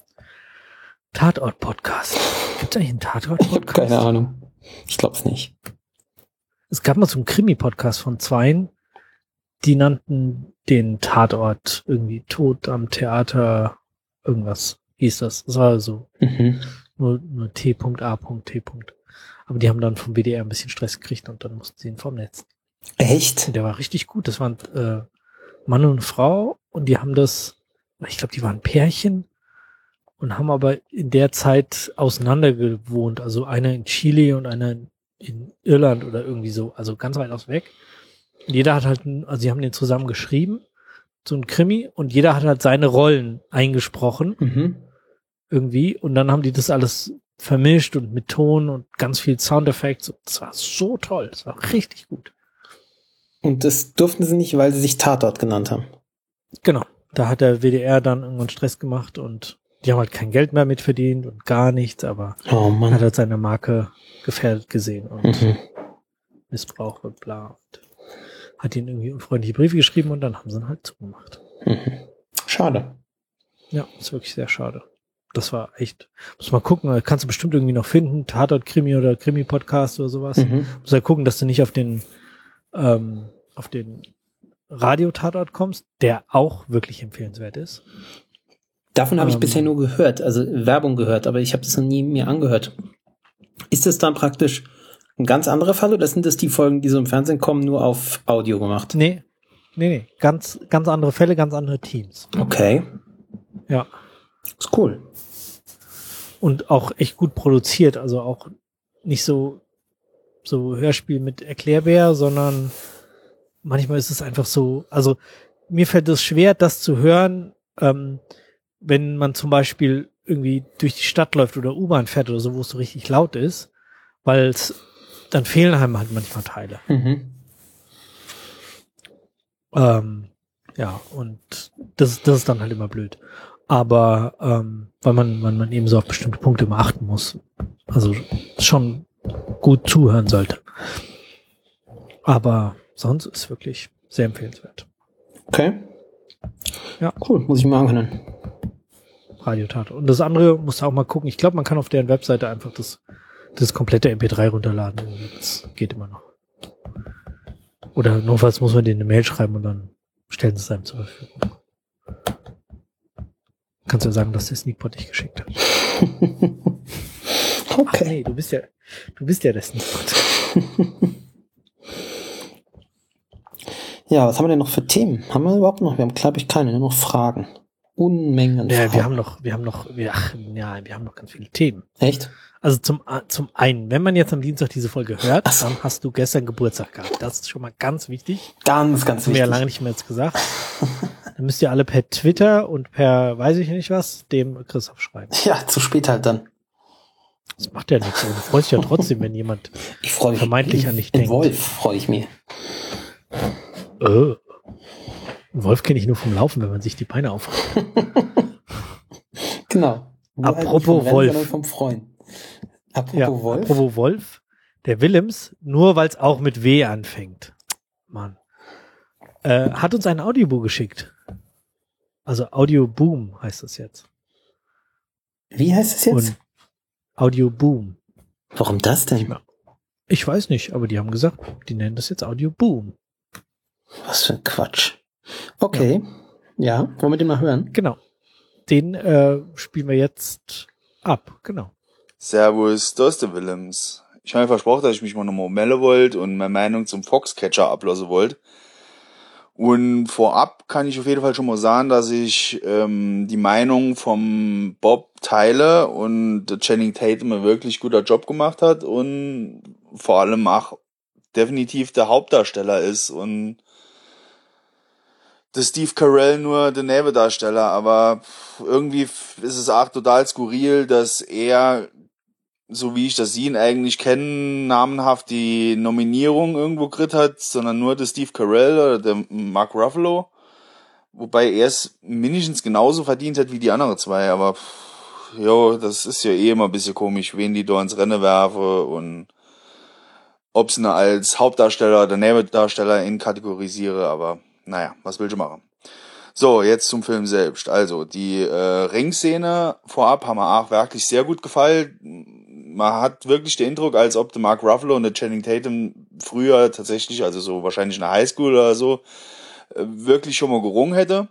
S1: Tatort-Podcast. Gibt es eigentlich einen Tatort-Podcast?
S2: Keine Ahnung. Ich glaube es nicht.
S1: Es gab mal so einen Krimi-Podcast von Zweien, die nannten den Tatort irgendwie Tod am Theater, irgendwas hieß das. Das war so nur T.A.T. Aber die haben dann vom WDR ein bisschen Stress gekriegt und dann mussten sie ihn vom Netz.
S2: Echt?
S1: Und der war richtig gut. Das waren Mann und Frau und die haben ich glaube, die waren Pärchen und haben aber in der Zeit auseinander gewohnt. Also einer in Chile und einer in Irland oder irgendwie so, also ganz weit aus weg. Und jeder hat halt, sie haben den zusammen geschrieben, so ein Krimi, und jeder hat halt seine Rollen eingesprochen, irgendwie, und dann haben die das alles vermischt und mit Ton und ganz viel Soundeffekte. Das war so toll, das war richtig gut.
S2: Und das durften sie nicht, weil sie sich Tatort genannt haben.
S1: Genau, da hat der WDR dann irgendwann Stress gemacht und die haben halt kein Geld mehr mitverdient und gar nichts, aber hat halt seine Marke gefährdet gesehen und Missbrauch und bla. Und hat ihnen irgendwie unfreundliche Briefe geschrieben und dann haben sie ihn halt zugemacht.
S2: Schade.
S1: Ja, ist wirklich sehr schade. Das war echt, muss mal gucken, kannst du bestimmt irgendwie noch finden, Tatort-Krimi oder Krimi-Podcast oder sowas. Muss halt gucken, dass du nicht auf den Radio-Tatort kommst, der auch wirklich empfehlenswert ist.
S2: Davon habe ich bisher nur gehört, also Werbung gehört, aber ich habe das noch nie mir angehört. Ist das dann praktisch ein ganz anderer Fall oder sind das die Folgen, die so im Fernsehen kommen, nur auf Audio gemacht?
S1: Nee. Ganz andere Fälle, ganz andere Teams.
S2: Okay.
S1: Ja.
S2: Ist cool.
S1: Und auch echt gut produziert, also auch nicht so Hörspiel mit Erklärbär, sondern manchmal ist es einfach so, also mir fällt es schwer, das zu hören, wenn man zum Beispiel irgendwie durch die Stadt läuft oder U-Bahn fährt oder so, wo es so richtig laut ist, weil dann fehlen einem halt manchmal Teile. Ja, und das ist dann halt immer blöd. Aber weil man eben so auf bestimmte Punkte immer achten muss. Also schon gut zuhören sollte. Aber sonst ist wirklich sehr empfehlenswert.
S2: Okay.
S1: Ja.
S2: Cool, muss ich mal anhören.
S1: Radiotat. Und das andere musst du auch mal gucken. Ich glaube, man kann auf deren Webseite einfach das komplette MP3 runterladen. Das geht immer noch. Oder notfalls muss man denen eine Mail schreiben und dann stellen sie es einem zur Verfügung. Kannst du ja sagen, dass der Sneakpot dich geschickt hat.
S2: Okay.
S1: Ach nee, du bist ja der Sneakpot.
S2: Ja, was haben wir denn noch für Themen? Haben wir überhaupt noch? Wir haben, glaube ich, keine, nur noch Fragen. Unmengen
S1: Ja,
S2: Fragen.
S1: wir haben noch ganz viele Themen.
S2: Echt?
S1: Also zum einen, wenn man jetzt am Dienstag diese Folge hört, dann hast du gestern Geburtstag gehabt. Das ist schon mal ganz wichtig.
S2: Ganz
S1: Das haben wir
S2: wichtig.
S1: ja lange nicht mehr jetzt gesagt. Dann müsst ihr alle per Twitter und per weiß ich nicht was dem Christoph schreiben.
S2: Ja, zu spät halt dann.
S1: Das macht ja nichts. Du freust dich ja trotzdem, wenn jemand
S2: Ich freue mich.
S1: vermeintlich an dich denkt.
S2: Wolf freue ich mich.
S1: Einen Wolf kenne ich nur vom Laufen, wenn man sich die Beine aufreißt.
S2: Genau. Nur halt nicht
S1: Apropos
S2: vom Rennen,
S1: Wolf.
S2: sondern vom Freuen. Apropos
S1: Ja,
S2: Wolf.
S1: apropos Wolf, der Willems, nur weil es auch mit W anfängt. Mann. Hat uns ein Audiobuch geschickt. Also Audio Boom heißt das jetzt.
S2: Wie heißt es jetzt?
S1: Und Audio Boom.
S2: Warum das denn?
S1: Ich weiß nicht, aber die haben gesagt, die nennen das jetzt Audio Boom.
S2: Was für ein Quatsch. Okay. Ja, wollen wir den mal hören?
S1: Genau. Den spielen wir jetzt ab. Genau.
S3: Servus, da ist der Willems. Ich habe mir versprochen, dass ich mich mal nochmal melden wollte und meine Meinung zum Foxcatcher ablassen wollte. Und vorab kann ich auf jeden Fall schon mal sagen, dass ich die Meinung vom Bob teile und der Channing Tatum einen wirklich guter Job gemacht hat und vor allem auch definitiv der Hauptdarsteller ist und der Steve Carell nur der Nebendarsteller, aber irgendwie ist es auch total skurril, dass er, so wie ich das ihn eigentlich kenne, namenhaft die Nominierung irgendwo gekriegt hat, sondern nur der Steve Carell oder der Mark Ruffalo, wobei er es mindestens genauso verdient hat wie die anderen zwei, aber jo, das ist ja eh immer ein bisschen komisch, wen die da ins Rennen werfen und ob es als Hauptdarsteller oder Nebendarsteller in kategorisiere, aber naja, was will ich machen. So, jetzt zum Film selbst. Also, die Ringszene vorab haben mir auch wirklich sehr gut gefallen. Man hat wirklich den Eindruck, als ob der Mark Ruffalo und der Channing Tatum früher tatsächlich, also so wahrscheinlich in der Highschool oder so, wirklich schon mal gerungen hätte.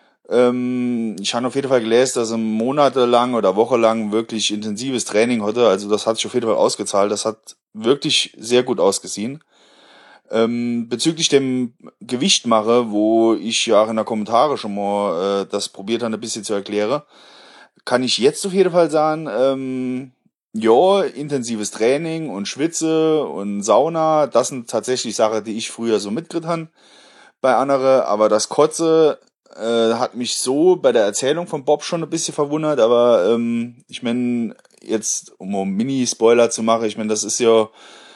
S3: Ich habe auf jeden Fall gelesen, dass er monatelang oder wochenlang wirklich intensives Training hatte. Also das hat sich auf jeden Fall ausgezahlt. Das hat wirklich sehr gut ausgesehen. Bezüglich dem Gewichtmache, wo ich ja auch in der Kommentare schon mal das probiert habe, ein bisschen zu erklären, kann ich jetzt auf jeden Fall sagen, ja, intensives Training und Schwitze und Sauna, das sind tatsächlich Sachen, die ich früher so mitgekriegt habe bei anderen, aber das Kotze hat mich so bei der Erzählung von Bob schon ein bisschen verwundert, aber ich meine, jetzt um einen Mini-Spoiler zu machen, ich meine, das ist ja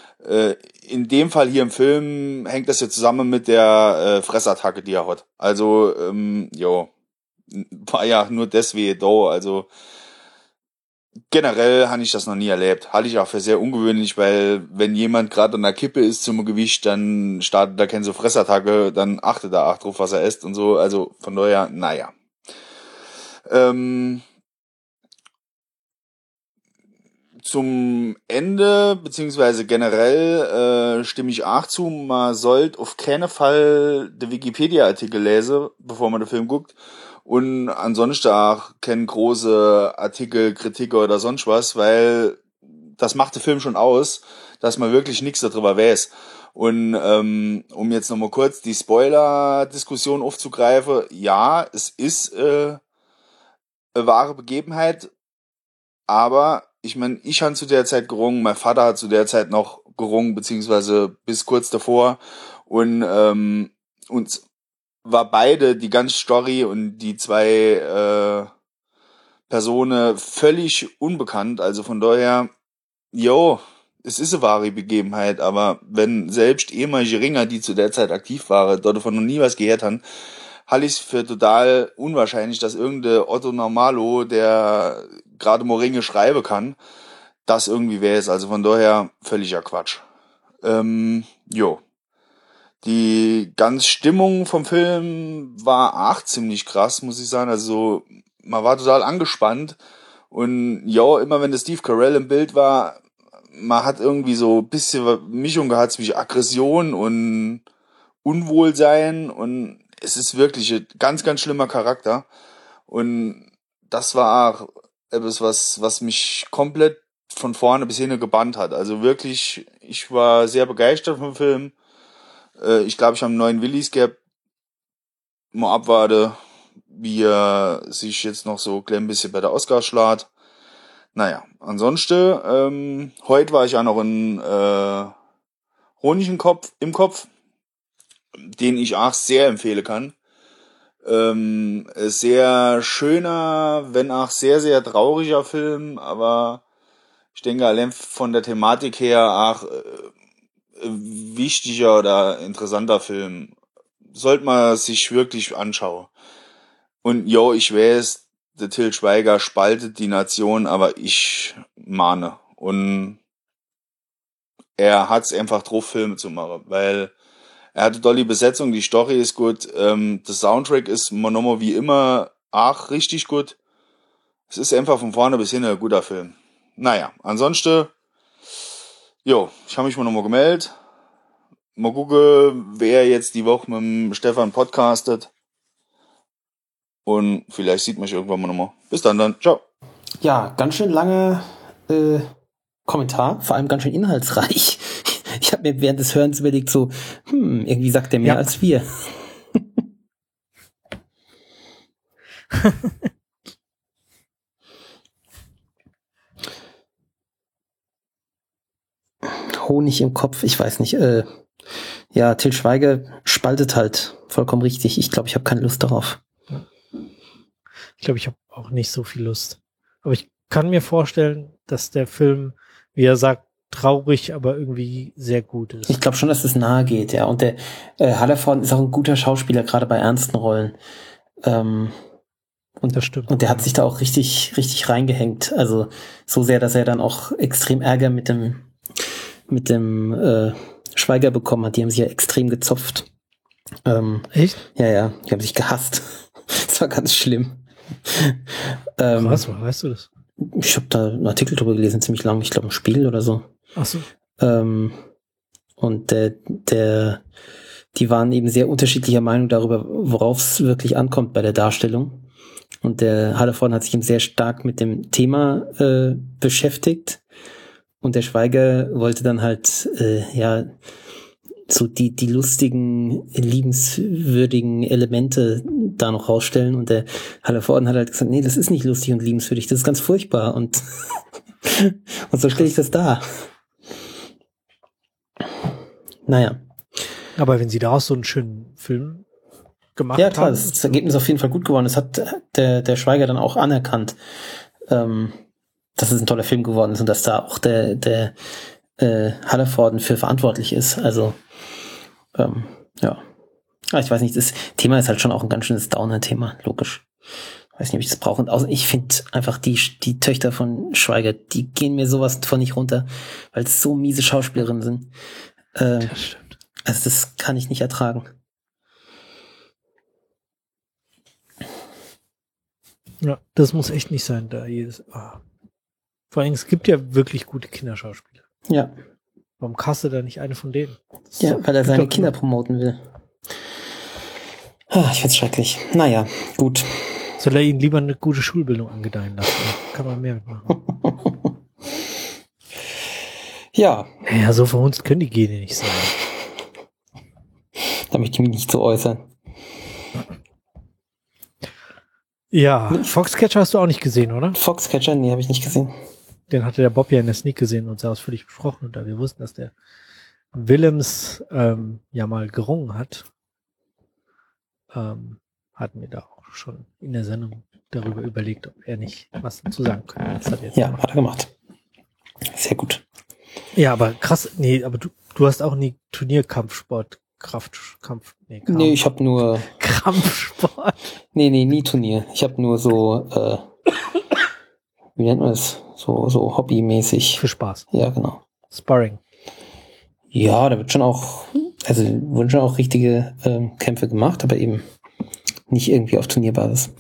S3: in dem Fall hier im Film hängt das ja zusammen mit der Fressattacke, die er hat. Also, ja, war ja nur deswegen da. Also generell habe ich das noch nie erlebt. Halte ich auch für sehr ungewöhnlich, weil wenn jemand gerade an der Kippe ist zum Gewicht, dann startet da keine so Fressattacke, dann achtet er auch drauf, was er isst und so. Also von daher, naja. Zum Ende, beziehungsweise generell, stimme ich auch zu, man sollte auf keinen Fall den Wikipedia-Artikel lesen, bevor man den Film guckt. Und ansonsten auch kein große Artikel, Kritik oder sonst was, weil das macht der Film schon aus, dass man wirklich nichts darüber weiß. Und um jetzt nochmal kurz die Spoiler-Diskussion aufzugreifen, ja, es ist eine wahre Begebenheit, aber ich meine, ich habe zu der Zeit gerungen, mein Vater hat zu der Zeit noch gerungen, beziehungsweise bis kurz davor. Und uns war beide die ganze Story und die zwei Personen völlig unbekannt. Also von daher, jo, es ist eine wahre Begebenheit, aber wenn selbst ehemalige Ringer, die zu der Zeit aktiv waren, dort davon noch nie was gehört haben, halte ich es für total unwahrscheinlich, dass irgendein Otto Normalo, der gerade mal Ringe schreiben kann, das irgendwie weiß. Also von daher völliger Quatsch. Jo. Die ganze Stimmung vom Film war auch ziemlich krass, muss ich sagen. Also man war total angespannt und ja, immer wenn der Steve Carell im Bild war, man hat irgendwie so ein bisschen Mischung gehabt zwischen Aggression und Unwohlsein und es ist wirklich ein ganz, ganz schlimmer Charakter. Und das war auch etwas, was mich komplett von vorne bis hinten gebannt hat. Also wirklich, ich war sehr begeistert vom Film. Ich glaube, ich habe einen neuen Willis gehabt. Mal abwarte, wie er sich jetzt noch so ein bisschen bei der Oscars schlägt. Naja, ansonsten, heute war ich auch noch in Honig im Kopf, den ich auch sehr empfehlen kann. Sehr schöner, wenn auch sehr, sehr trauriger Film, aber ich denke allein von der Thematik her auch wichtiger oder interessanter Film. Sollte man sich wirklich anschauen. Und jo, ich weiß, der Til Schweiger spaltet die Nation, aber ich mahne. Und er hat's einfach drauf, Filme zu machen, weil Er hatte tolle Besetzung, die Story ist gut, der Soundtrack ist nochmal wie immer richtig gut. Es ist einfach von vorne bis hin ein guter Film. Naja, ansonsten, ich habe mich mal nochmal gemeldet. Mal gucken, wer jetzt die Woche mit dem Stefan podcastet. Und vielleicht sieht mich irgendwann mal nochmal. Bis dann. Ciao.
S2: Ja, ganz schön lange Kommentar, vor allem ganz schön inhaltsreich. Ich habe mir während des Hörens überlegt, so, irgendwie sagt er mehr als wir. Honig im Kopf, ich weiß nicht. Til Schweiger spaltet halt vollkommen richtig. Ich glaube, ich habe keine Lust darauf.
S1: Ich glaube, ich habe auch nicht so viel Lust. Aber ich kann mir vorstellen, dass der Film, wie er sagt, traurig, aber irgendwie sehr gut ist.
S2: Ich glaube schon, dass es nahe geht, ja. Und der Hallervorden ist auch ein guter Schauspieler, gerade bei ernsten Rollen. Und
S1: das stimmt.
S2: Und der hat sich da auch richtig, richtig reingehängt. Also so sehr, dass er dann auch extrem Ärger mit dem Schweiger bekommen hat. Die haben sich ja extrem gezopft.
S1: Echt?
S2: Ja. Die haben sich gehasst. Das war ganz schlimm.
S1: Was, weißt du das?
S2: Ich habe da einen Artikel drüber gelesen, ziemlich lang. Ich glaube, ein Spiel oder so.
S1: Ach so.
S2: Und die waren eben sehr unterschiedlicher Meinung darüber, worauf es wirklich ankommt bei der Darstellung. Und der Hallervorden hat sich eben sehr stark mit dem Thema beschäftigt. Und der Schweiger wollte dann halt, so die lustigen, liebenswürdigen Elemente da noch rausstellen. Und der Hallervorden hat halt gesagt, nee, das ist nicht lustig und liebenswürdig, das ist ganz furchtbar. Und so stelle ich das dar. Naja.
S1: Aber wenn sie daraus so einen schönen Film gemacht haben.
S2: Ja, klar, das Ergebnis ist auf jeden Fall gut geworden. Das hat der Schweiger dann auch anerkannt, dass es ein toller Film geworden ist und dass da auch der Hallervorden für verantwortlich ist. Also, ich weiß nicht, das Thema ist halt schon auch ein ganz schönes Downer-Thema, logisch. Ich weiß nicht, ob ich das brauche. Und ich finde einfach die Töchter von Schweiger, die gehen mir sowas von nicht runter, weil es so miese Schauspielerinnen sind.
S1: Das stimmt.
S2: Also das kann ich nicht ertragen.
S1: Ja, das muss echt nicht sein, da jedes. Vor allem, es gibt ja wirklich gute Kinderschauspieler.
S2: Ja.
S1: Warum castet er nicht eine von denen?
S2: Weil er seine Kinder promoten will. Ich find's schrecklich. Naja, gut.
S1: Soll er ihnen lieber eine gute Schulbildung angedeihen lassen? Kann man mehr mitmachen.
S2: Ja.
S1: Naja, so verhunzt können die Gene nicht sein.
S2: Da möchte ich mich nicht so äußern.
S1: Ja, Foxcatcher hast du auch nicht gesehen, oder?
S2: Foxcatcher, nee, habe ich nicht gesehen.
S1: Den hatte der Bob ja in der Sneak gesehen und sehr ausführlich besprochen. Und da wir wussten, dass der Willems ja mal gerungen hat, hatten wir da auch schon in der Sendung darüber überlegt, ob er nicht was dazu sagen könnte. Das hat er jetzt
S2: hat er gemacht. Sehr gut.
S1: Ja, aber krass, nee, aber du hast auch nie Turnierkampfsport,
S2: Nee, ich habe nur
S1: Kampfsport.
S2: Nee, nie Turnier. Ich habe nur so wie nennt man das? So hobbymäßig.
S1: Für Spaß.
S2: Ja, genau.
S1: Sparring.
S2: Ja, da wurden schon auch richtige Kämpfe gemacht, aber eben nicht irgendwie auf Turnierbasis.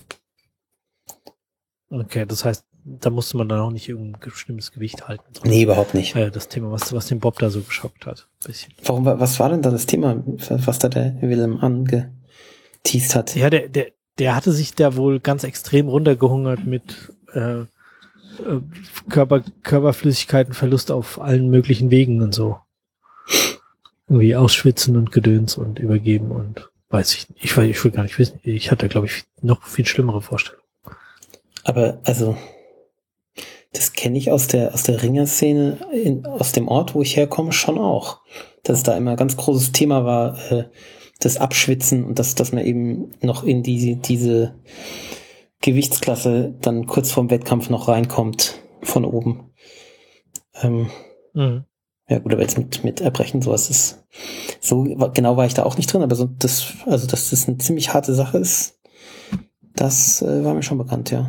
S1: Okay, das heißt, da musste man dann auch nicht irgendein bestimmtes Gewicht halten.
S2: Nee, überhaupt nicht.
S1: Das Thema, was den Bob da so geschockt hat. Ein bisschen.
S2: Was war denn da das Thema, was da der Willem angeteased hat?
S1: Ja, der hatte sich da wohl ganz extrem runtergehungert mit Körperflüssigkeitenverlust auf allen möglichen Wegen und so. Irgendwie ausschwitzen und Gedöns und übergeben und weiß ich nicht. Ich will gar nicht wissen. Ich hatte, glaube ich, noch viel schlimmere Vorstellungen.
S2: Aber, also, das kenne ich aus der Ringerszene aus dem Ort, wo ich herkomme, schon auch. Dass es da immer ein ganz großes Thema war, das Abschwitzen und dass man eben noch in diese Gewichtsklasse dann kurz vorm Wettkampf noch reinkommt von oben. Ja gut, aber jetzt mit Erbrechen sowas ist so genau war ich da auch nicht drin, aber so dass das eine ziemlich harte Sache ist, das war mir schon bekannt, ja.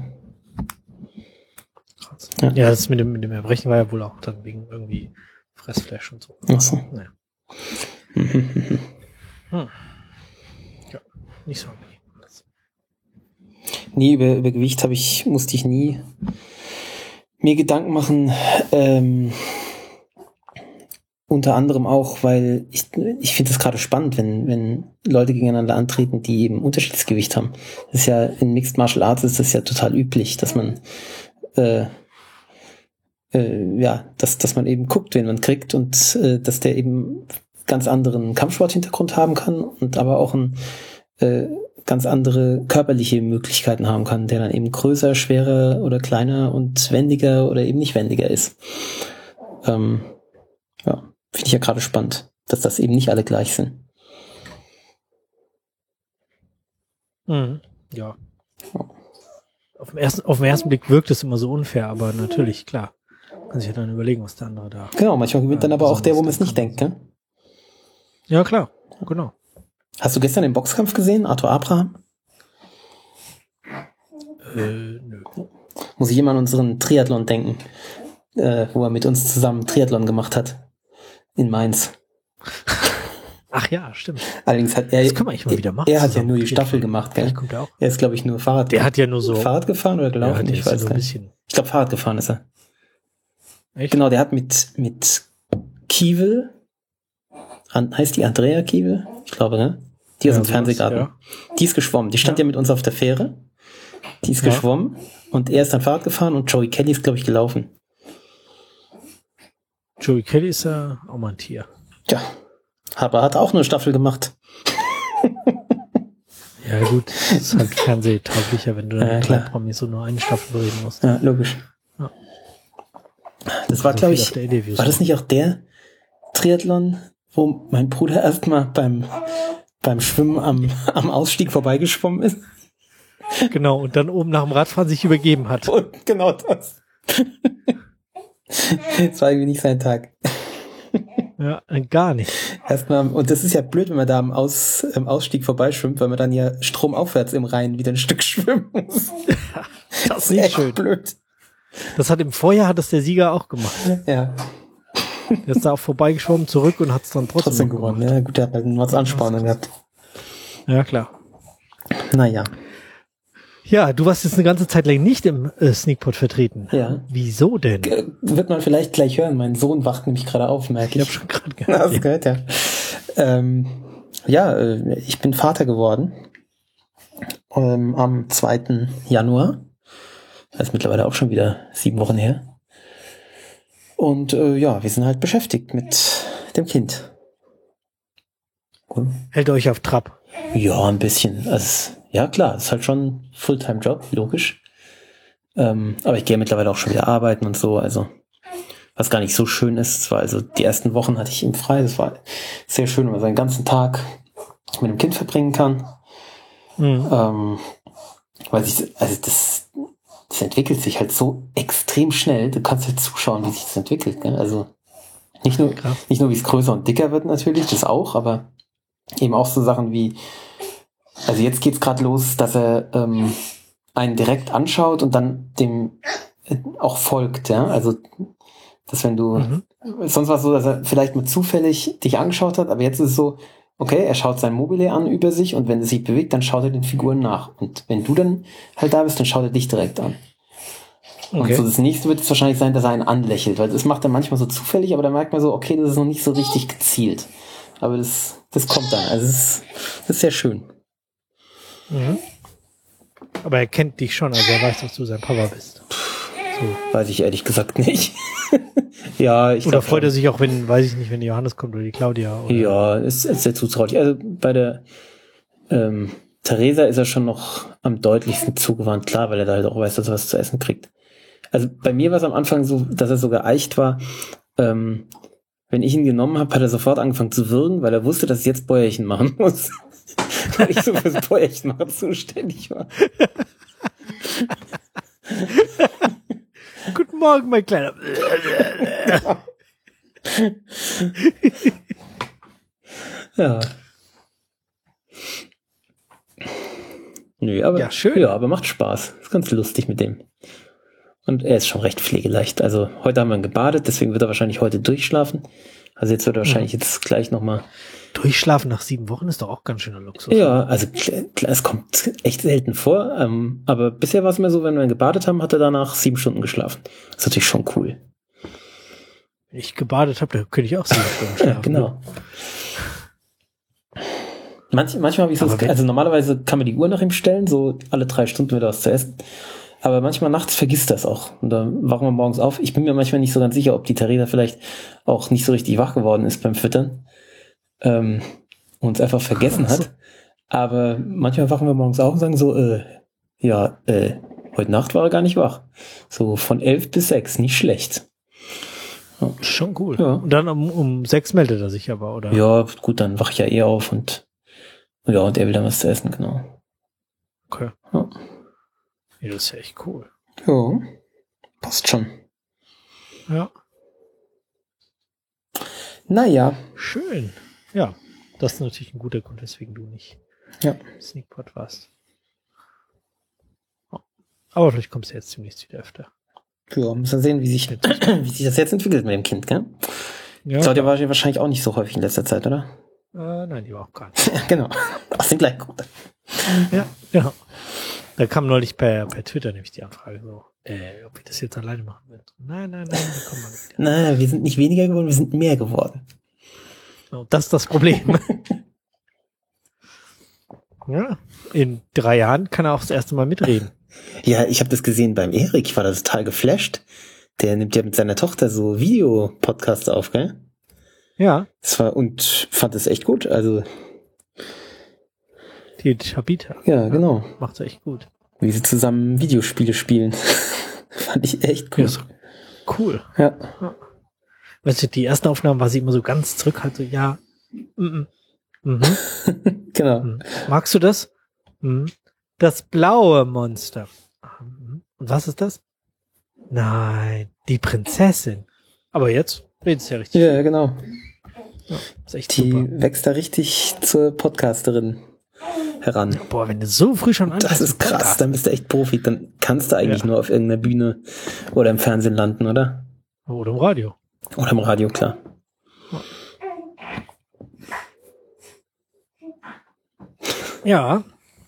S1: Krass. Ja, das mit dem Erbrechen war ja wohl auch dann wegen irgendwie Fressflash und so.
S2: Ach so.
S1: Naja. Ja, nicht so.
S2: Nee, über Gewicht musste ich nie mir Gedanken machen. Unter anderem auch, weil ich finde das gerade spannend, wenn Leute gegeneinander antreten, die eben unterschiedliches Gewicht haben. Das ist ja in Mixed Martial Arts ist das ja total üblich, dass man dass man eben guckt, wen man kriegt und dass der eben ganz anderen Kampfsporthintergrund haben kann und aber auch ganz andere körperliche Möglichkeiten haben kann, der dann eben größer, schwerer oder kleiner und wendiger oder eben nicht wendiger ist. Finde ich ja gerade spannend, dass das eben nicht alle gleich sind.
S1: Mhm. Ja. Auf den ersten Blick wirkt es immer so unfair, aber natürlich, klar. Kann sich ja dann überlegen, was der andere da.
S2: Genau, manchmal gewinnt dann aber auch der, wo man es nicht denkt, ne?
S1: Ja, klar, genau.
S2: Hast du gestern den Boxkampf gesehen, Arthur Abraham?
S1: Nö.
S2: Muss ich immer an unseren Triathlon denken, wo er mit uns zusammen Triathlon gemacht hat. In Mainz.
S1: Ach ja, stimmt.
S2: Allerdings hat er.
S1: Das kann man eigentlich mal wieder machen.
S2: Er hat ja nur die Staffel gemacht, gell?
S1: Kommt er auch.
S2: Er ist, glaube ich, nur Fahrrad.
S1: Der hat ja nur so.
S2: Fahrrad gefahren oder gelaufen? Ich weiß gar nicht. Ich glaube, Fahrrad gefahren ist er.
S1: Echt?
S2: Genau, der hat mit Kiewel, heißt die Andrea Kiewel? Ich glaube, ne? Die aus dem Fernsehgarten. Ja. Die ist geschwommen. Die stand ja mit uns auf der Fähre. Die ist geschwommen und er ist dann Fahrrad gefahren und Joey Kelly ist, glaube ich, gelaufen.
S1: Joey Kelly ist ja auch mal ein Tier.
S2: Ja, aber hat auch eine Staffel gemacht.
S1: Ja gut, das ist halt fernsehtauglicher, wenn du dann mit kleinen Promis so nur eine Staffel bereden musst.
S2: Ja, logisch. Ja. Das war, glaube ich, war das nicht auch der Triathlon, wo mein Bruder erstmal beim Schwimmen am Ausstieg vorbeigeschwommen ist?
S1: Genau, und dann oben nach dem Radfahren sich übergeben hat.
S2: Und genau das. Das war irgendwie nicht sein Tag.
S1: Ja, gar nicht.
S2: Erstmal, und das ist ja blöd, wenn man da am Ausstieg vorbeischwimmt, weil man dann ja stromaufwärts im Rhein wieder ein Stück schwimmen muss.
S1: Das ist nicht schön.
S2: Blöd.
S1: Das hat im Vorjahr hat das der Sieger auch gemacht.
S2: Ja.
S1: Der ist da auch vorbeigeschwommen zurück und hat es dann trotzdem
S2: gewonnen. Ja, gut, der hat halt was Anspannung gehabt.
S1: Ja, klar.
S2: Naja.
S1: Ja, du warst jetzt eine ganze Zeit lang nicht im Sneakpot vertreten.
S2: Ja.
S1: Wieso denn?
S2: Wird man vielleicht gleich hören. Mein Sohn wacht nämlich gerade auf, merke ich.
S1: Ich habe schon gerade gehört.
S2: Hast du gehört, ja. Ich bin Vater geworden. Am 2. Januar. Das ist mittlerweile auch schon wieder 7 Wochen her. Und wir sind halt beschäftigt mit dem Kind.
S1: Cool. Hält euch auf Trab?
S2: Ja, ein bisschen. Also, ja, klar, ist halt schon ein Fulltime-Job, logisch. Aber ich gehe mittlerweile auch schon wieder arbeiten und so, also was gar nicht so schön ist. Es war also die ersten Wochen hatte ich ihm frei. Das war sehr schön, wenn man seinen ganzen Tag mit dem Kind verbringen kann. Mhm. Weil das entwickelt sich halt so extrem schnell. Du kannst halt zuschauen, wie sich das entwickelt. Gell? Also nicht nur wie es größer und dicker wird natürlich, das auch, aber eben auch so Sachen wie, also jetzt geht's gerade los, dass er einen direkt anschaut und dann dem auch folgt, ja. Also dass wenn du sonst war es so, dass er vielleicht mal zufällig dich angeschaut hat, aber jetzt ist es so, okay, er schaut sein Mobile an über sich und wenn es sich bewegt, dann schaut er den Figuren nach. Und wenn du dann halt da bist, dann schaut er dich direkt an. Okay. Und so das nächste wird es wahrscheinlich sein, dass er einen anlächelt, weil das macht er manchmal so zufällig, aber da merkt man so, okay, das ist noch nicht so richtig gezielt. Aber das kommt dann. Also das ist sehr schön.
S1: Mhm. Aber er kennt dich schon, also er weiß, dass du sein Papa bist. So.
S2: Weiß ich ehrlich gesagt nicht. Ja,
S1: oder freut er sich auch, wenn der Johannes kommt oder die Claudia? Oder?
S2: Ja, ist sehr zutraulich. Also bei der Theresa ist er schon noch am deutlichsten zugewandt, klar, weil er da halt auch weiß, dass er was zu essen kriegt. Also bei mir war es am Anfang so, dass er so geeicht war, wenn ich ihn genommen habe, hat er sofort angefangen zu würgen, weil er wusste, dass ich jetzt Bäuerchen machen muss. Weil ich so fürs Bäuerchen machen zuständig war.
S1: Guten Morgen, mein Kleiner.
S2: Ja. Nö, aber
S1: ja, schön.
S2: Ja, aber macht Spaß. Ist ganz lustig mit dem. Und er ist schon recht pflegeleicht. Also heute haben wir ihn gebadet, deswegen wird er wahrscheinlich heute durchschlafen. Also jetzt wird er wahrscheinlich jetzt gleich nochmal.
S1: Durchschlafen nach 7 Wochen ist doch auch ganz schöner Luxus.
S2: Ja, also klar, es kommt echt selten vor. Aber bisher war es immer so, wenn wir gebadet haben, hat er danach 7 Stunden geschlafen. Das ist natürlich schon cool.
S1: Wenn ich gebadet habe, dann könnte ich auch 7 Stunden schlafen.
S2: Ja, genau. Manchmal habe ich so, also normalerweise kann man die Uhr nach ihm stellen, so alle 3 Stunden wieder was zu essen. Aber manchmal nachts vergisst das auch. Und dann wachen wir morgens auf. Ich bin mir manchmal nicht so ganz sicher, ob die Theresa vielleicht auch nicht so richtig wach geworden ist beim Füttern. Und es einfach vergessen hat. Aber manchmal wachen wir morgens auf und sagen so, heute Nacht war er gar nicht wach. So von 11 bis 6, nicht schlecht.
S1: Ja. Schon cool.
S2: Ja.
S1: Und dann um 6 meldet er sich aber, oder?
S2: Ja, gut, dann wache ich ja eh auf und er will dann was zu essen, genau.
S1: Okay.
S2: Ja.
S1: Ja, das ist ja echt cool.
S2: Ja, passt schon.
S1: Ja.
S2: Naja.
S1: Schön. Ja, das ist natürlich ein guter Grund, weswegen du nicht Sneakpot warst. Aber vielleicht kommst du jetzt demnächst wieder öfter.
S2: Ja, müssen wir sehen, wie sich das jetzt entwickelt mit dem Kind, gell?
S1: Ja.
S2: Claudia war ja wahrscheinlich auch nicht so häufig in letzter Zeit, oder?
S1: Nein, die war auch gar nicht.
S2: Ja, genau. Aus dem gleichen Grund.
S1: Ja, genau. Da kam neulich per Twitter nämlich die Anfrage so, ob ich das jetzt alleine machen will. Nein, wir kommen mal wieder.
S2: Nein, wir sind nicht weniger geworden, wir sind mehr geworden.
S1: Und das ist das Problem. Ja, in 3 Jahren kann er auch das erste Mal mitreden.
S2: Ja, ich habe das gesehen beim Erik, ich war da total geflasht. Der nimmt ja mit seiner Tochter so Videopodcasts auf, gell?
S1: Ja.
S2: Und fand es echt gut, also.
S1: Die Tabita.
S2: Ja, genau.
S1: Macht sie echt gut.
S2: Wie sie zusammen Videospiele spielen. Fand ich echt cool.
S1: Ja, cool.
S2: Ja.
S1: Weißt du, die ersten Aufnahmen war sie immer so ganz zurückhaltend, so, ja.
S2: Genau.
S1: Magst du das? Das blaue Monster. Und was ist das? Nein, die Prinzessin. Aber jetzt redest du ja richtig.
S2: Ja, genau.
S1: Ja, ist echt
S2: die
S1: super.
S2: wächst da richtig zur Podcasterin heran.
S1: Boah, wenn du so früh schon anfängst.
S2: Das ist krass, dann bist du echt Profi. Dann kannst du eigentlich nur auf irgendeiner Bühne oder im Fernsehen landen, oder?
S1: Oder im Radio.
S2: Oder im Radio, klar.
S1: Ja.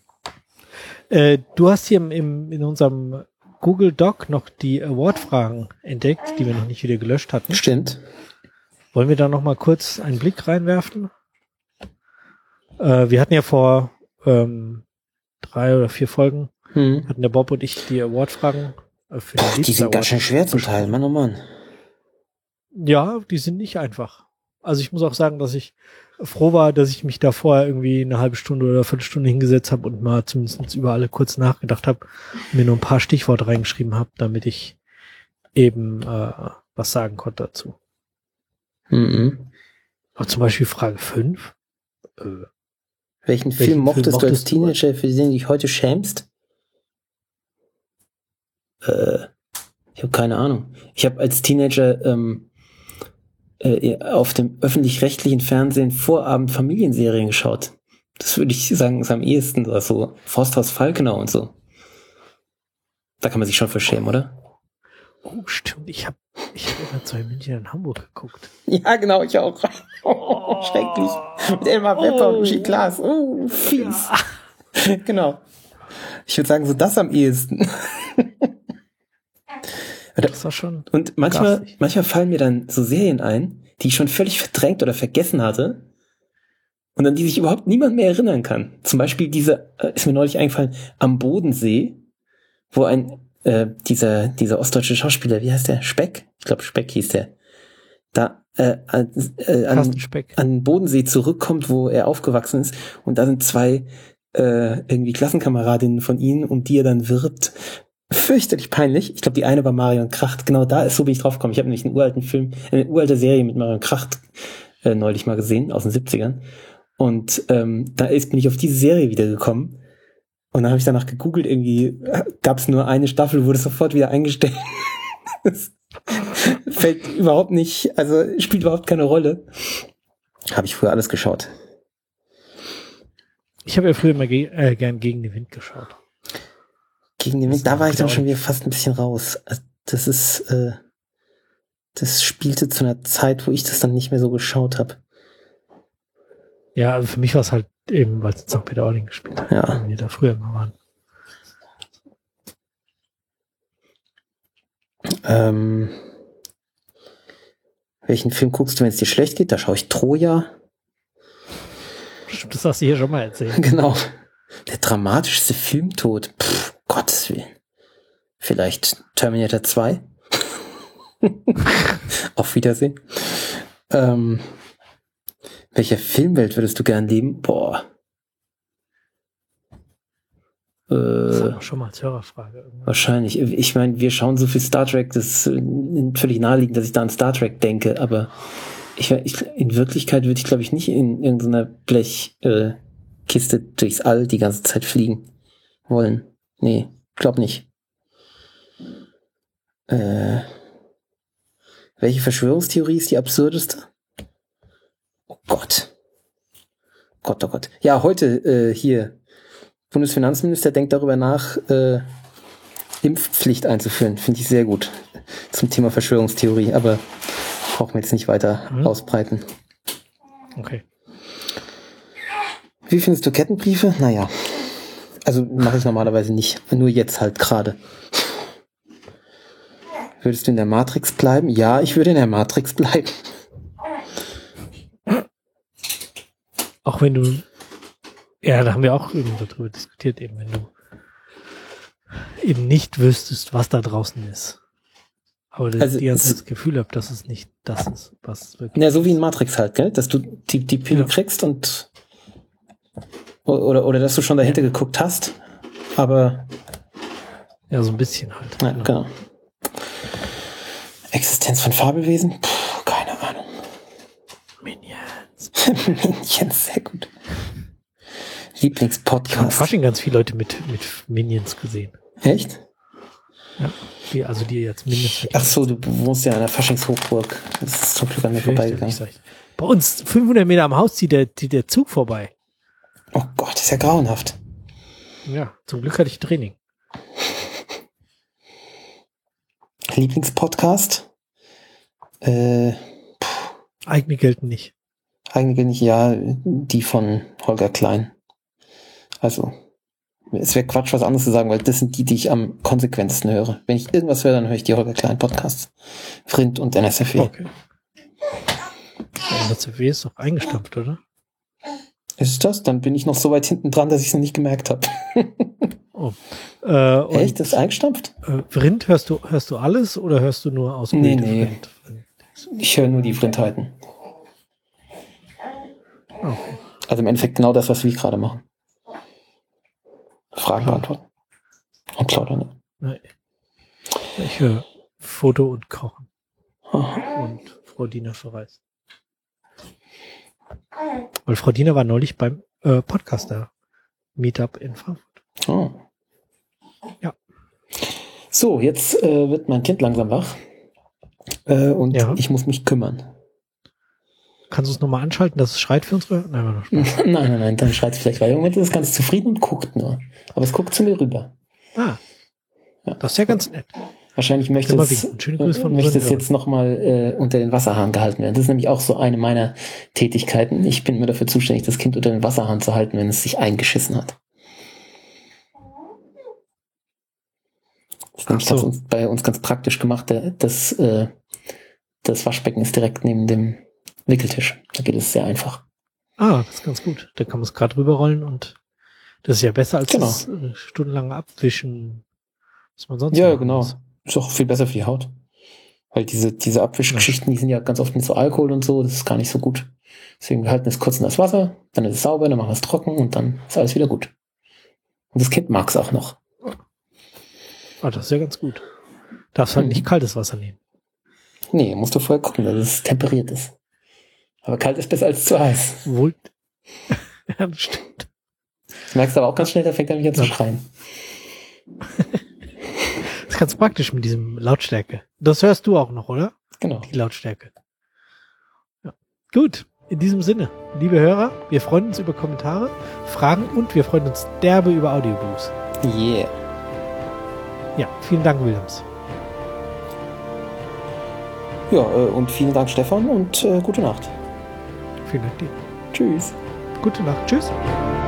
S1: Du hast hier in unserem Google Doc noch die Award-Fragen entdeckt, die wir noch nicht wieder gelöscht hatten.
S2: Stimmt.
S1: Wollen wir da noch mal kurz einen Blick reinwerfen? Wir hatten ja vor 3 oder 4 Folgen, hatten der Bob und ich die Award-Fragen für den
S2: die sind ganz schön schwer zum Teil, Mann, oh Mann.
S1: Ja, die sind nicht einfach. Also ich muss auch sagen, dass ich froh war, dass ich mich da vorher irgendwie eine halbe Stunde oder 5 Stunden hingesetzt habe und mal zumindest über alle kurz nachgedacht habe, mir nur ein paar Stichworte reingeschrieben habe, damit ich eben was sagen konnte dazu. Aber zum Beispiel Frage 5.
S2: Welchen Film mochtest du als Teenager, für den du dich heute schämst? Ich habe keine Ahnung. Ich habe als Teenager auf dem öffentlich-rechtlichen Fernsehen Vorabend Familienserien geschaut. Das würde ich sagen, ist am ehesten oder so. Forsthaus Falkenau und so. Da kann man sich schon für schämen, oder?
S1: Oh, stimmt. Ich hab immer 2 München in Hamburg geguckt.
S2: Ja, genau, ich auch. Oh, schrecklich. Mit Elmar Pepper und Uschi Glas. Oh, fies. Ja. Genau. Ich würde sagen, so das am ehesten.
S1: Das war schon.
S2: Und manchmal fallen mir dann so Serien ein, die ich schon völlig verdrängt oder vergessen hatte und an die sich überhaupt niemand mehr erinnern kann. Zum Beispiel ist mir neulich eingefallen, Am Bodensee, wo dieser ostdeutsche Schauspieler, wie heißt der? Speck? Ich glaube Speck hieß der. Da an Bodensee zurückkommt, wo er aufgewachsen ist, und da sind 2 irgendwie Klassenkameradinnen von ihm, um die er dann wirbt. Fürchterlich peinlich. Ich glaube, die eine war Marion Kracht. Genau so bin ich drauf gekommen. Ich habe nämlich einen uralten Film, eine uralte Serie mit Marion Kracht neulich mal gesehen, aus den 70ern. Und bin ich auf diese Serie wiedergekommen. Und dann habe ich danach gegoogelt, irgendwie gab es nur eine Staffel, wurde sofort wieder eingestellt. Das fällt überhaupt nicht, also spielt überhaupt keine Rolle. Habe ich früher alles geschaut.
S1: Ich habe ja früher immer gern Gegen den Wind geschaut.
S2: Gegen den Wind, da war ich dann schon wieder fast ein bisschen raus. Das ist, das spielte zu einer Zeit, wo ich das dann nicht mehr so geschaut habe.
S1: Ja, also für mich war es halt eben, weil es in St. Peter-Ording gespielt hat,
S2: Ja.
S1: wenn wir da früher mal waren.
S2: Welchen Film guckst du, wenn es dir schlecht geht? Da schaue ich Troja.
S1: Stimmt, das hast du hier schon mal erzählt.
S2: Genau. Der dramatischste Filmtod. Gottes Willen. Vielleicht Terminator 2. Auf Wiedersehen. Welcher Filmwelt würdest du gern leben? Boah.
S1: Das haben wir schon mal als Hörerfrage. Irgendwann.
S2: Wahrscheinlich. Ich meine, wir schauen so viel Star Trek, das ist völlig naheliegend, dass ich da an Star Trek denke, aber in Wirklichkeit würde ich, glaube ich, nicht in irgendeiner Blechkiste durchs All die ganze Zeit fliegen wollen. Nee, glaub nicht. Welche Verschwörungstheorie ist die absurdeste? Oh Gott. Gott, oh Gott. Ja, heute hier. Bundesfinanzminister denkt darüber nach, Impfpflicht einzuführen. Finde ich sehr gut. Zum Thema Verschwörungstheorie, aber brauchen wir jetzt nicht weiter ausbreiten.
S1: Okay.
S2: Wie findest du Kettenbriefe? Naja. Also mache ich normalerweise nicht. Nur jetzt halt gerade. Würdest du in der Matrix bleiben? Ja, ich würde in der Matrix bleiben.
S1: Auch wenn du, ja, da haben wir auch irgendwie darüber diskutiert, eben wenn du eben nicht wüsstest, was da draußen ist. Aber
S2: Also
S1: die ganze Zeit das Gefühl habe, dass es nicht das ist, was es wirklich
S2: ja, so wie in Matrix halt, gell? Dass du die Pille kriegst und oder dass du schon dahinter geguckt hast, aber
S1: ja, so ein bisschen halt.
S2: ja, genau. Existenz von Fabelwesen? Keine Ahnung.
S1: Minions.
S2: Minions, sehr gut.
S1: Ich habe
S2: Lieblingspodcast.
S1: Fasching ganz viele Leute mit Minions gesehen.
S2: Echt?
S1: Ja, die jetzt Minions.
S2: Ach so, du wohnst ja in der Faschingshochburg. Das ist zum Glück an mir vorbeigegangen.
S1: Bei uns 500 Meter am Haus zieht der Zug vorbei.
S2: Oh Gott, das ist ja grauenhaft.
S1: Ja, zum Glück hatte ich Training.
S2: Lieblingspodcast?
S1: Eigene gelten nicht.
S2: Eigentlich nicht, ja, die von Holger Klein. Also, es wäre Quatsch, was anderes zu sagen, weil das sind die ich am konsequentesten höre. Wenn ich irgendwas höre, dann höre ich die Holger Klein Podcasts. Vrind und NSFW.
S1: Okay. Der NSFW ist doch eingestampft, oder?
S2: Ist das? Dann bin ich noch so weit hinten dran, dass ich es nicht gemerkt habe.
S1: Oh.
S2: Echt? Das ist eingestampft?
S1: Vrind, hörst du alles oder hörst du nur aus
S2: Nee. Ich höre nur die Vrindheiten.
S1: Okay.
S2: Also im Endeffekt genau das, was wir gerade machen. Fragen beantworten. Und plaudern.
S1: Nein. Ich höre Foto und Kochen.
S2: Aha.
S1: Und Frau Diener verreist. Weil Frau Diener war neulich beim Podcaster Meetup in Frankfurt.
S2: Oh.
S1: Ja.
S2: So, jetzt wird mein Kind langsam wach. Und
S1: Ja.
S2: ich muss mich kümmern.
S1: Kannst du es nochmal anschalten, dass es schreit für unsere? Nein, war doch Spaß.
S2: Nein, dann schreit es vielleicht, weil im Moment ist es ganz zufrieden und guckt nur. Aber es guckt zu mir rüber.
S1: Ah,
S2: Ja.
S1: das ist ja ganz nett.
S2: Wahrscheinlich möchte
S1: Immer
S2: es
S1: winken. Schöne Grüße von
S2: möchte es
S1: unseren
S2: jetzt nochmal unter den Wasserhahn gehalten werden. Das ist nämlich auch so eine meiner Tätigkeiten. Ich bin mir dafür zuständig, das Kind unter den Wasserhahn zu halten, wenn es sich eingeschissen hat. Das ist nämlich
S1: Ach so.
S2: bei uns ganz praktisch gemacht. Das Waschbecken ist direkt neben dem Wickeltisch. Da geht es sehr einfach.
S1: Ah, das ist ganz gut. Da kann man es gerade rüberrollen und das ist ja besser als
S2: Genau.
S1: das stundenlange Abwischen, was man sonst
S2: Ja,
S1: machen
S2: genau.
S1: muss.
S2: Ist auch viel besser für die Haut. Weil diese Abwischgeschichten, die sind ja ganz oft mit so Alkohol und so, das ist gar nicht so gut. Deswegen wir halten es kurz in das Wasser, dann ist es sauber, dann machen wir es trocken und dann ist alles wieder gut. Und das Kind mag es auch noch.
S1: Ah, das ist ja ganz gut. Darfst halt nicht kaltes Wasser nehmen.
S2: Nee, musst du vorher gucken, dass es temperiert ist. Aber kalt ist besser als zu heiß.
S1: Wohl. Ja, das stimmt.
S2: Das merkst du aber auch ganz schnell, da fängt er mich an zu schreien.
S1: Das ist ganz praktisch mit diesem Lautstärke. Das hörst du auch noch, oder?
S2: Genau.
S1: Die Lautstärke. Ja. Gut, in diesem Sinne, liebe Hörer, wir freuen uns über Kommentare, Fragen und wir freuen uns derbe über Audioblues.
S2: Yeah.
S1: Ja, vielen Dank, Williams.
S2: Ja, und vielen Dank, Stefan, und gute Nacht.
S1: Vielen Dank dir.
S2: Tschüss.
S1: Gute Nacht. Tschüss.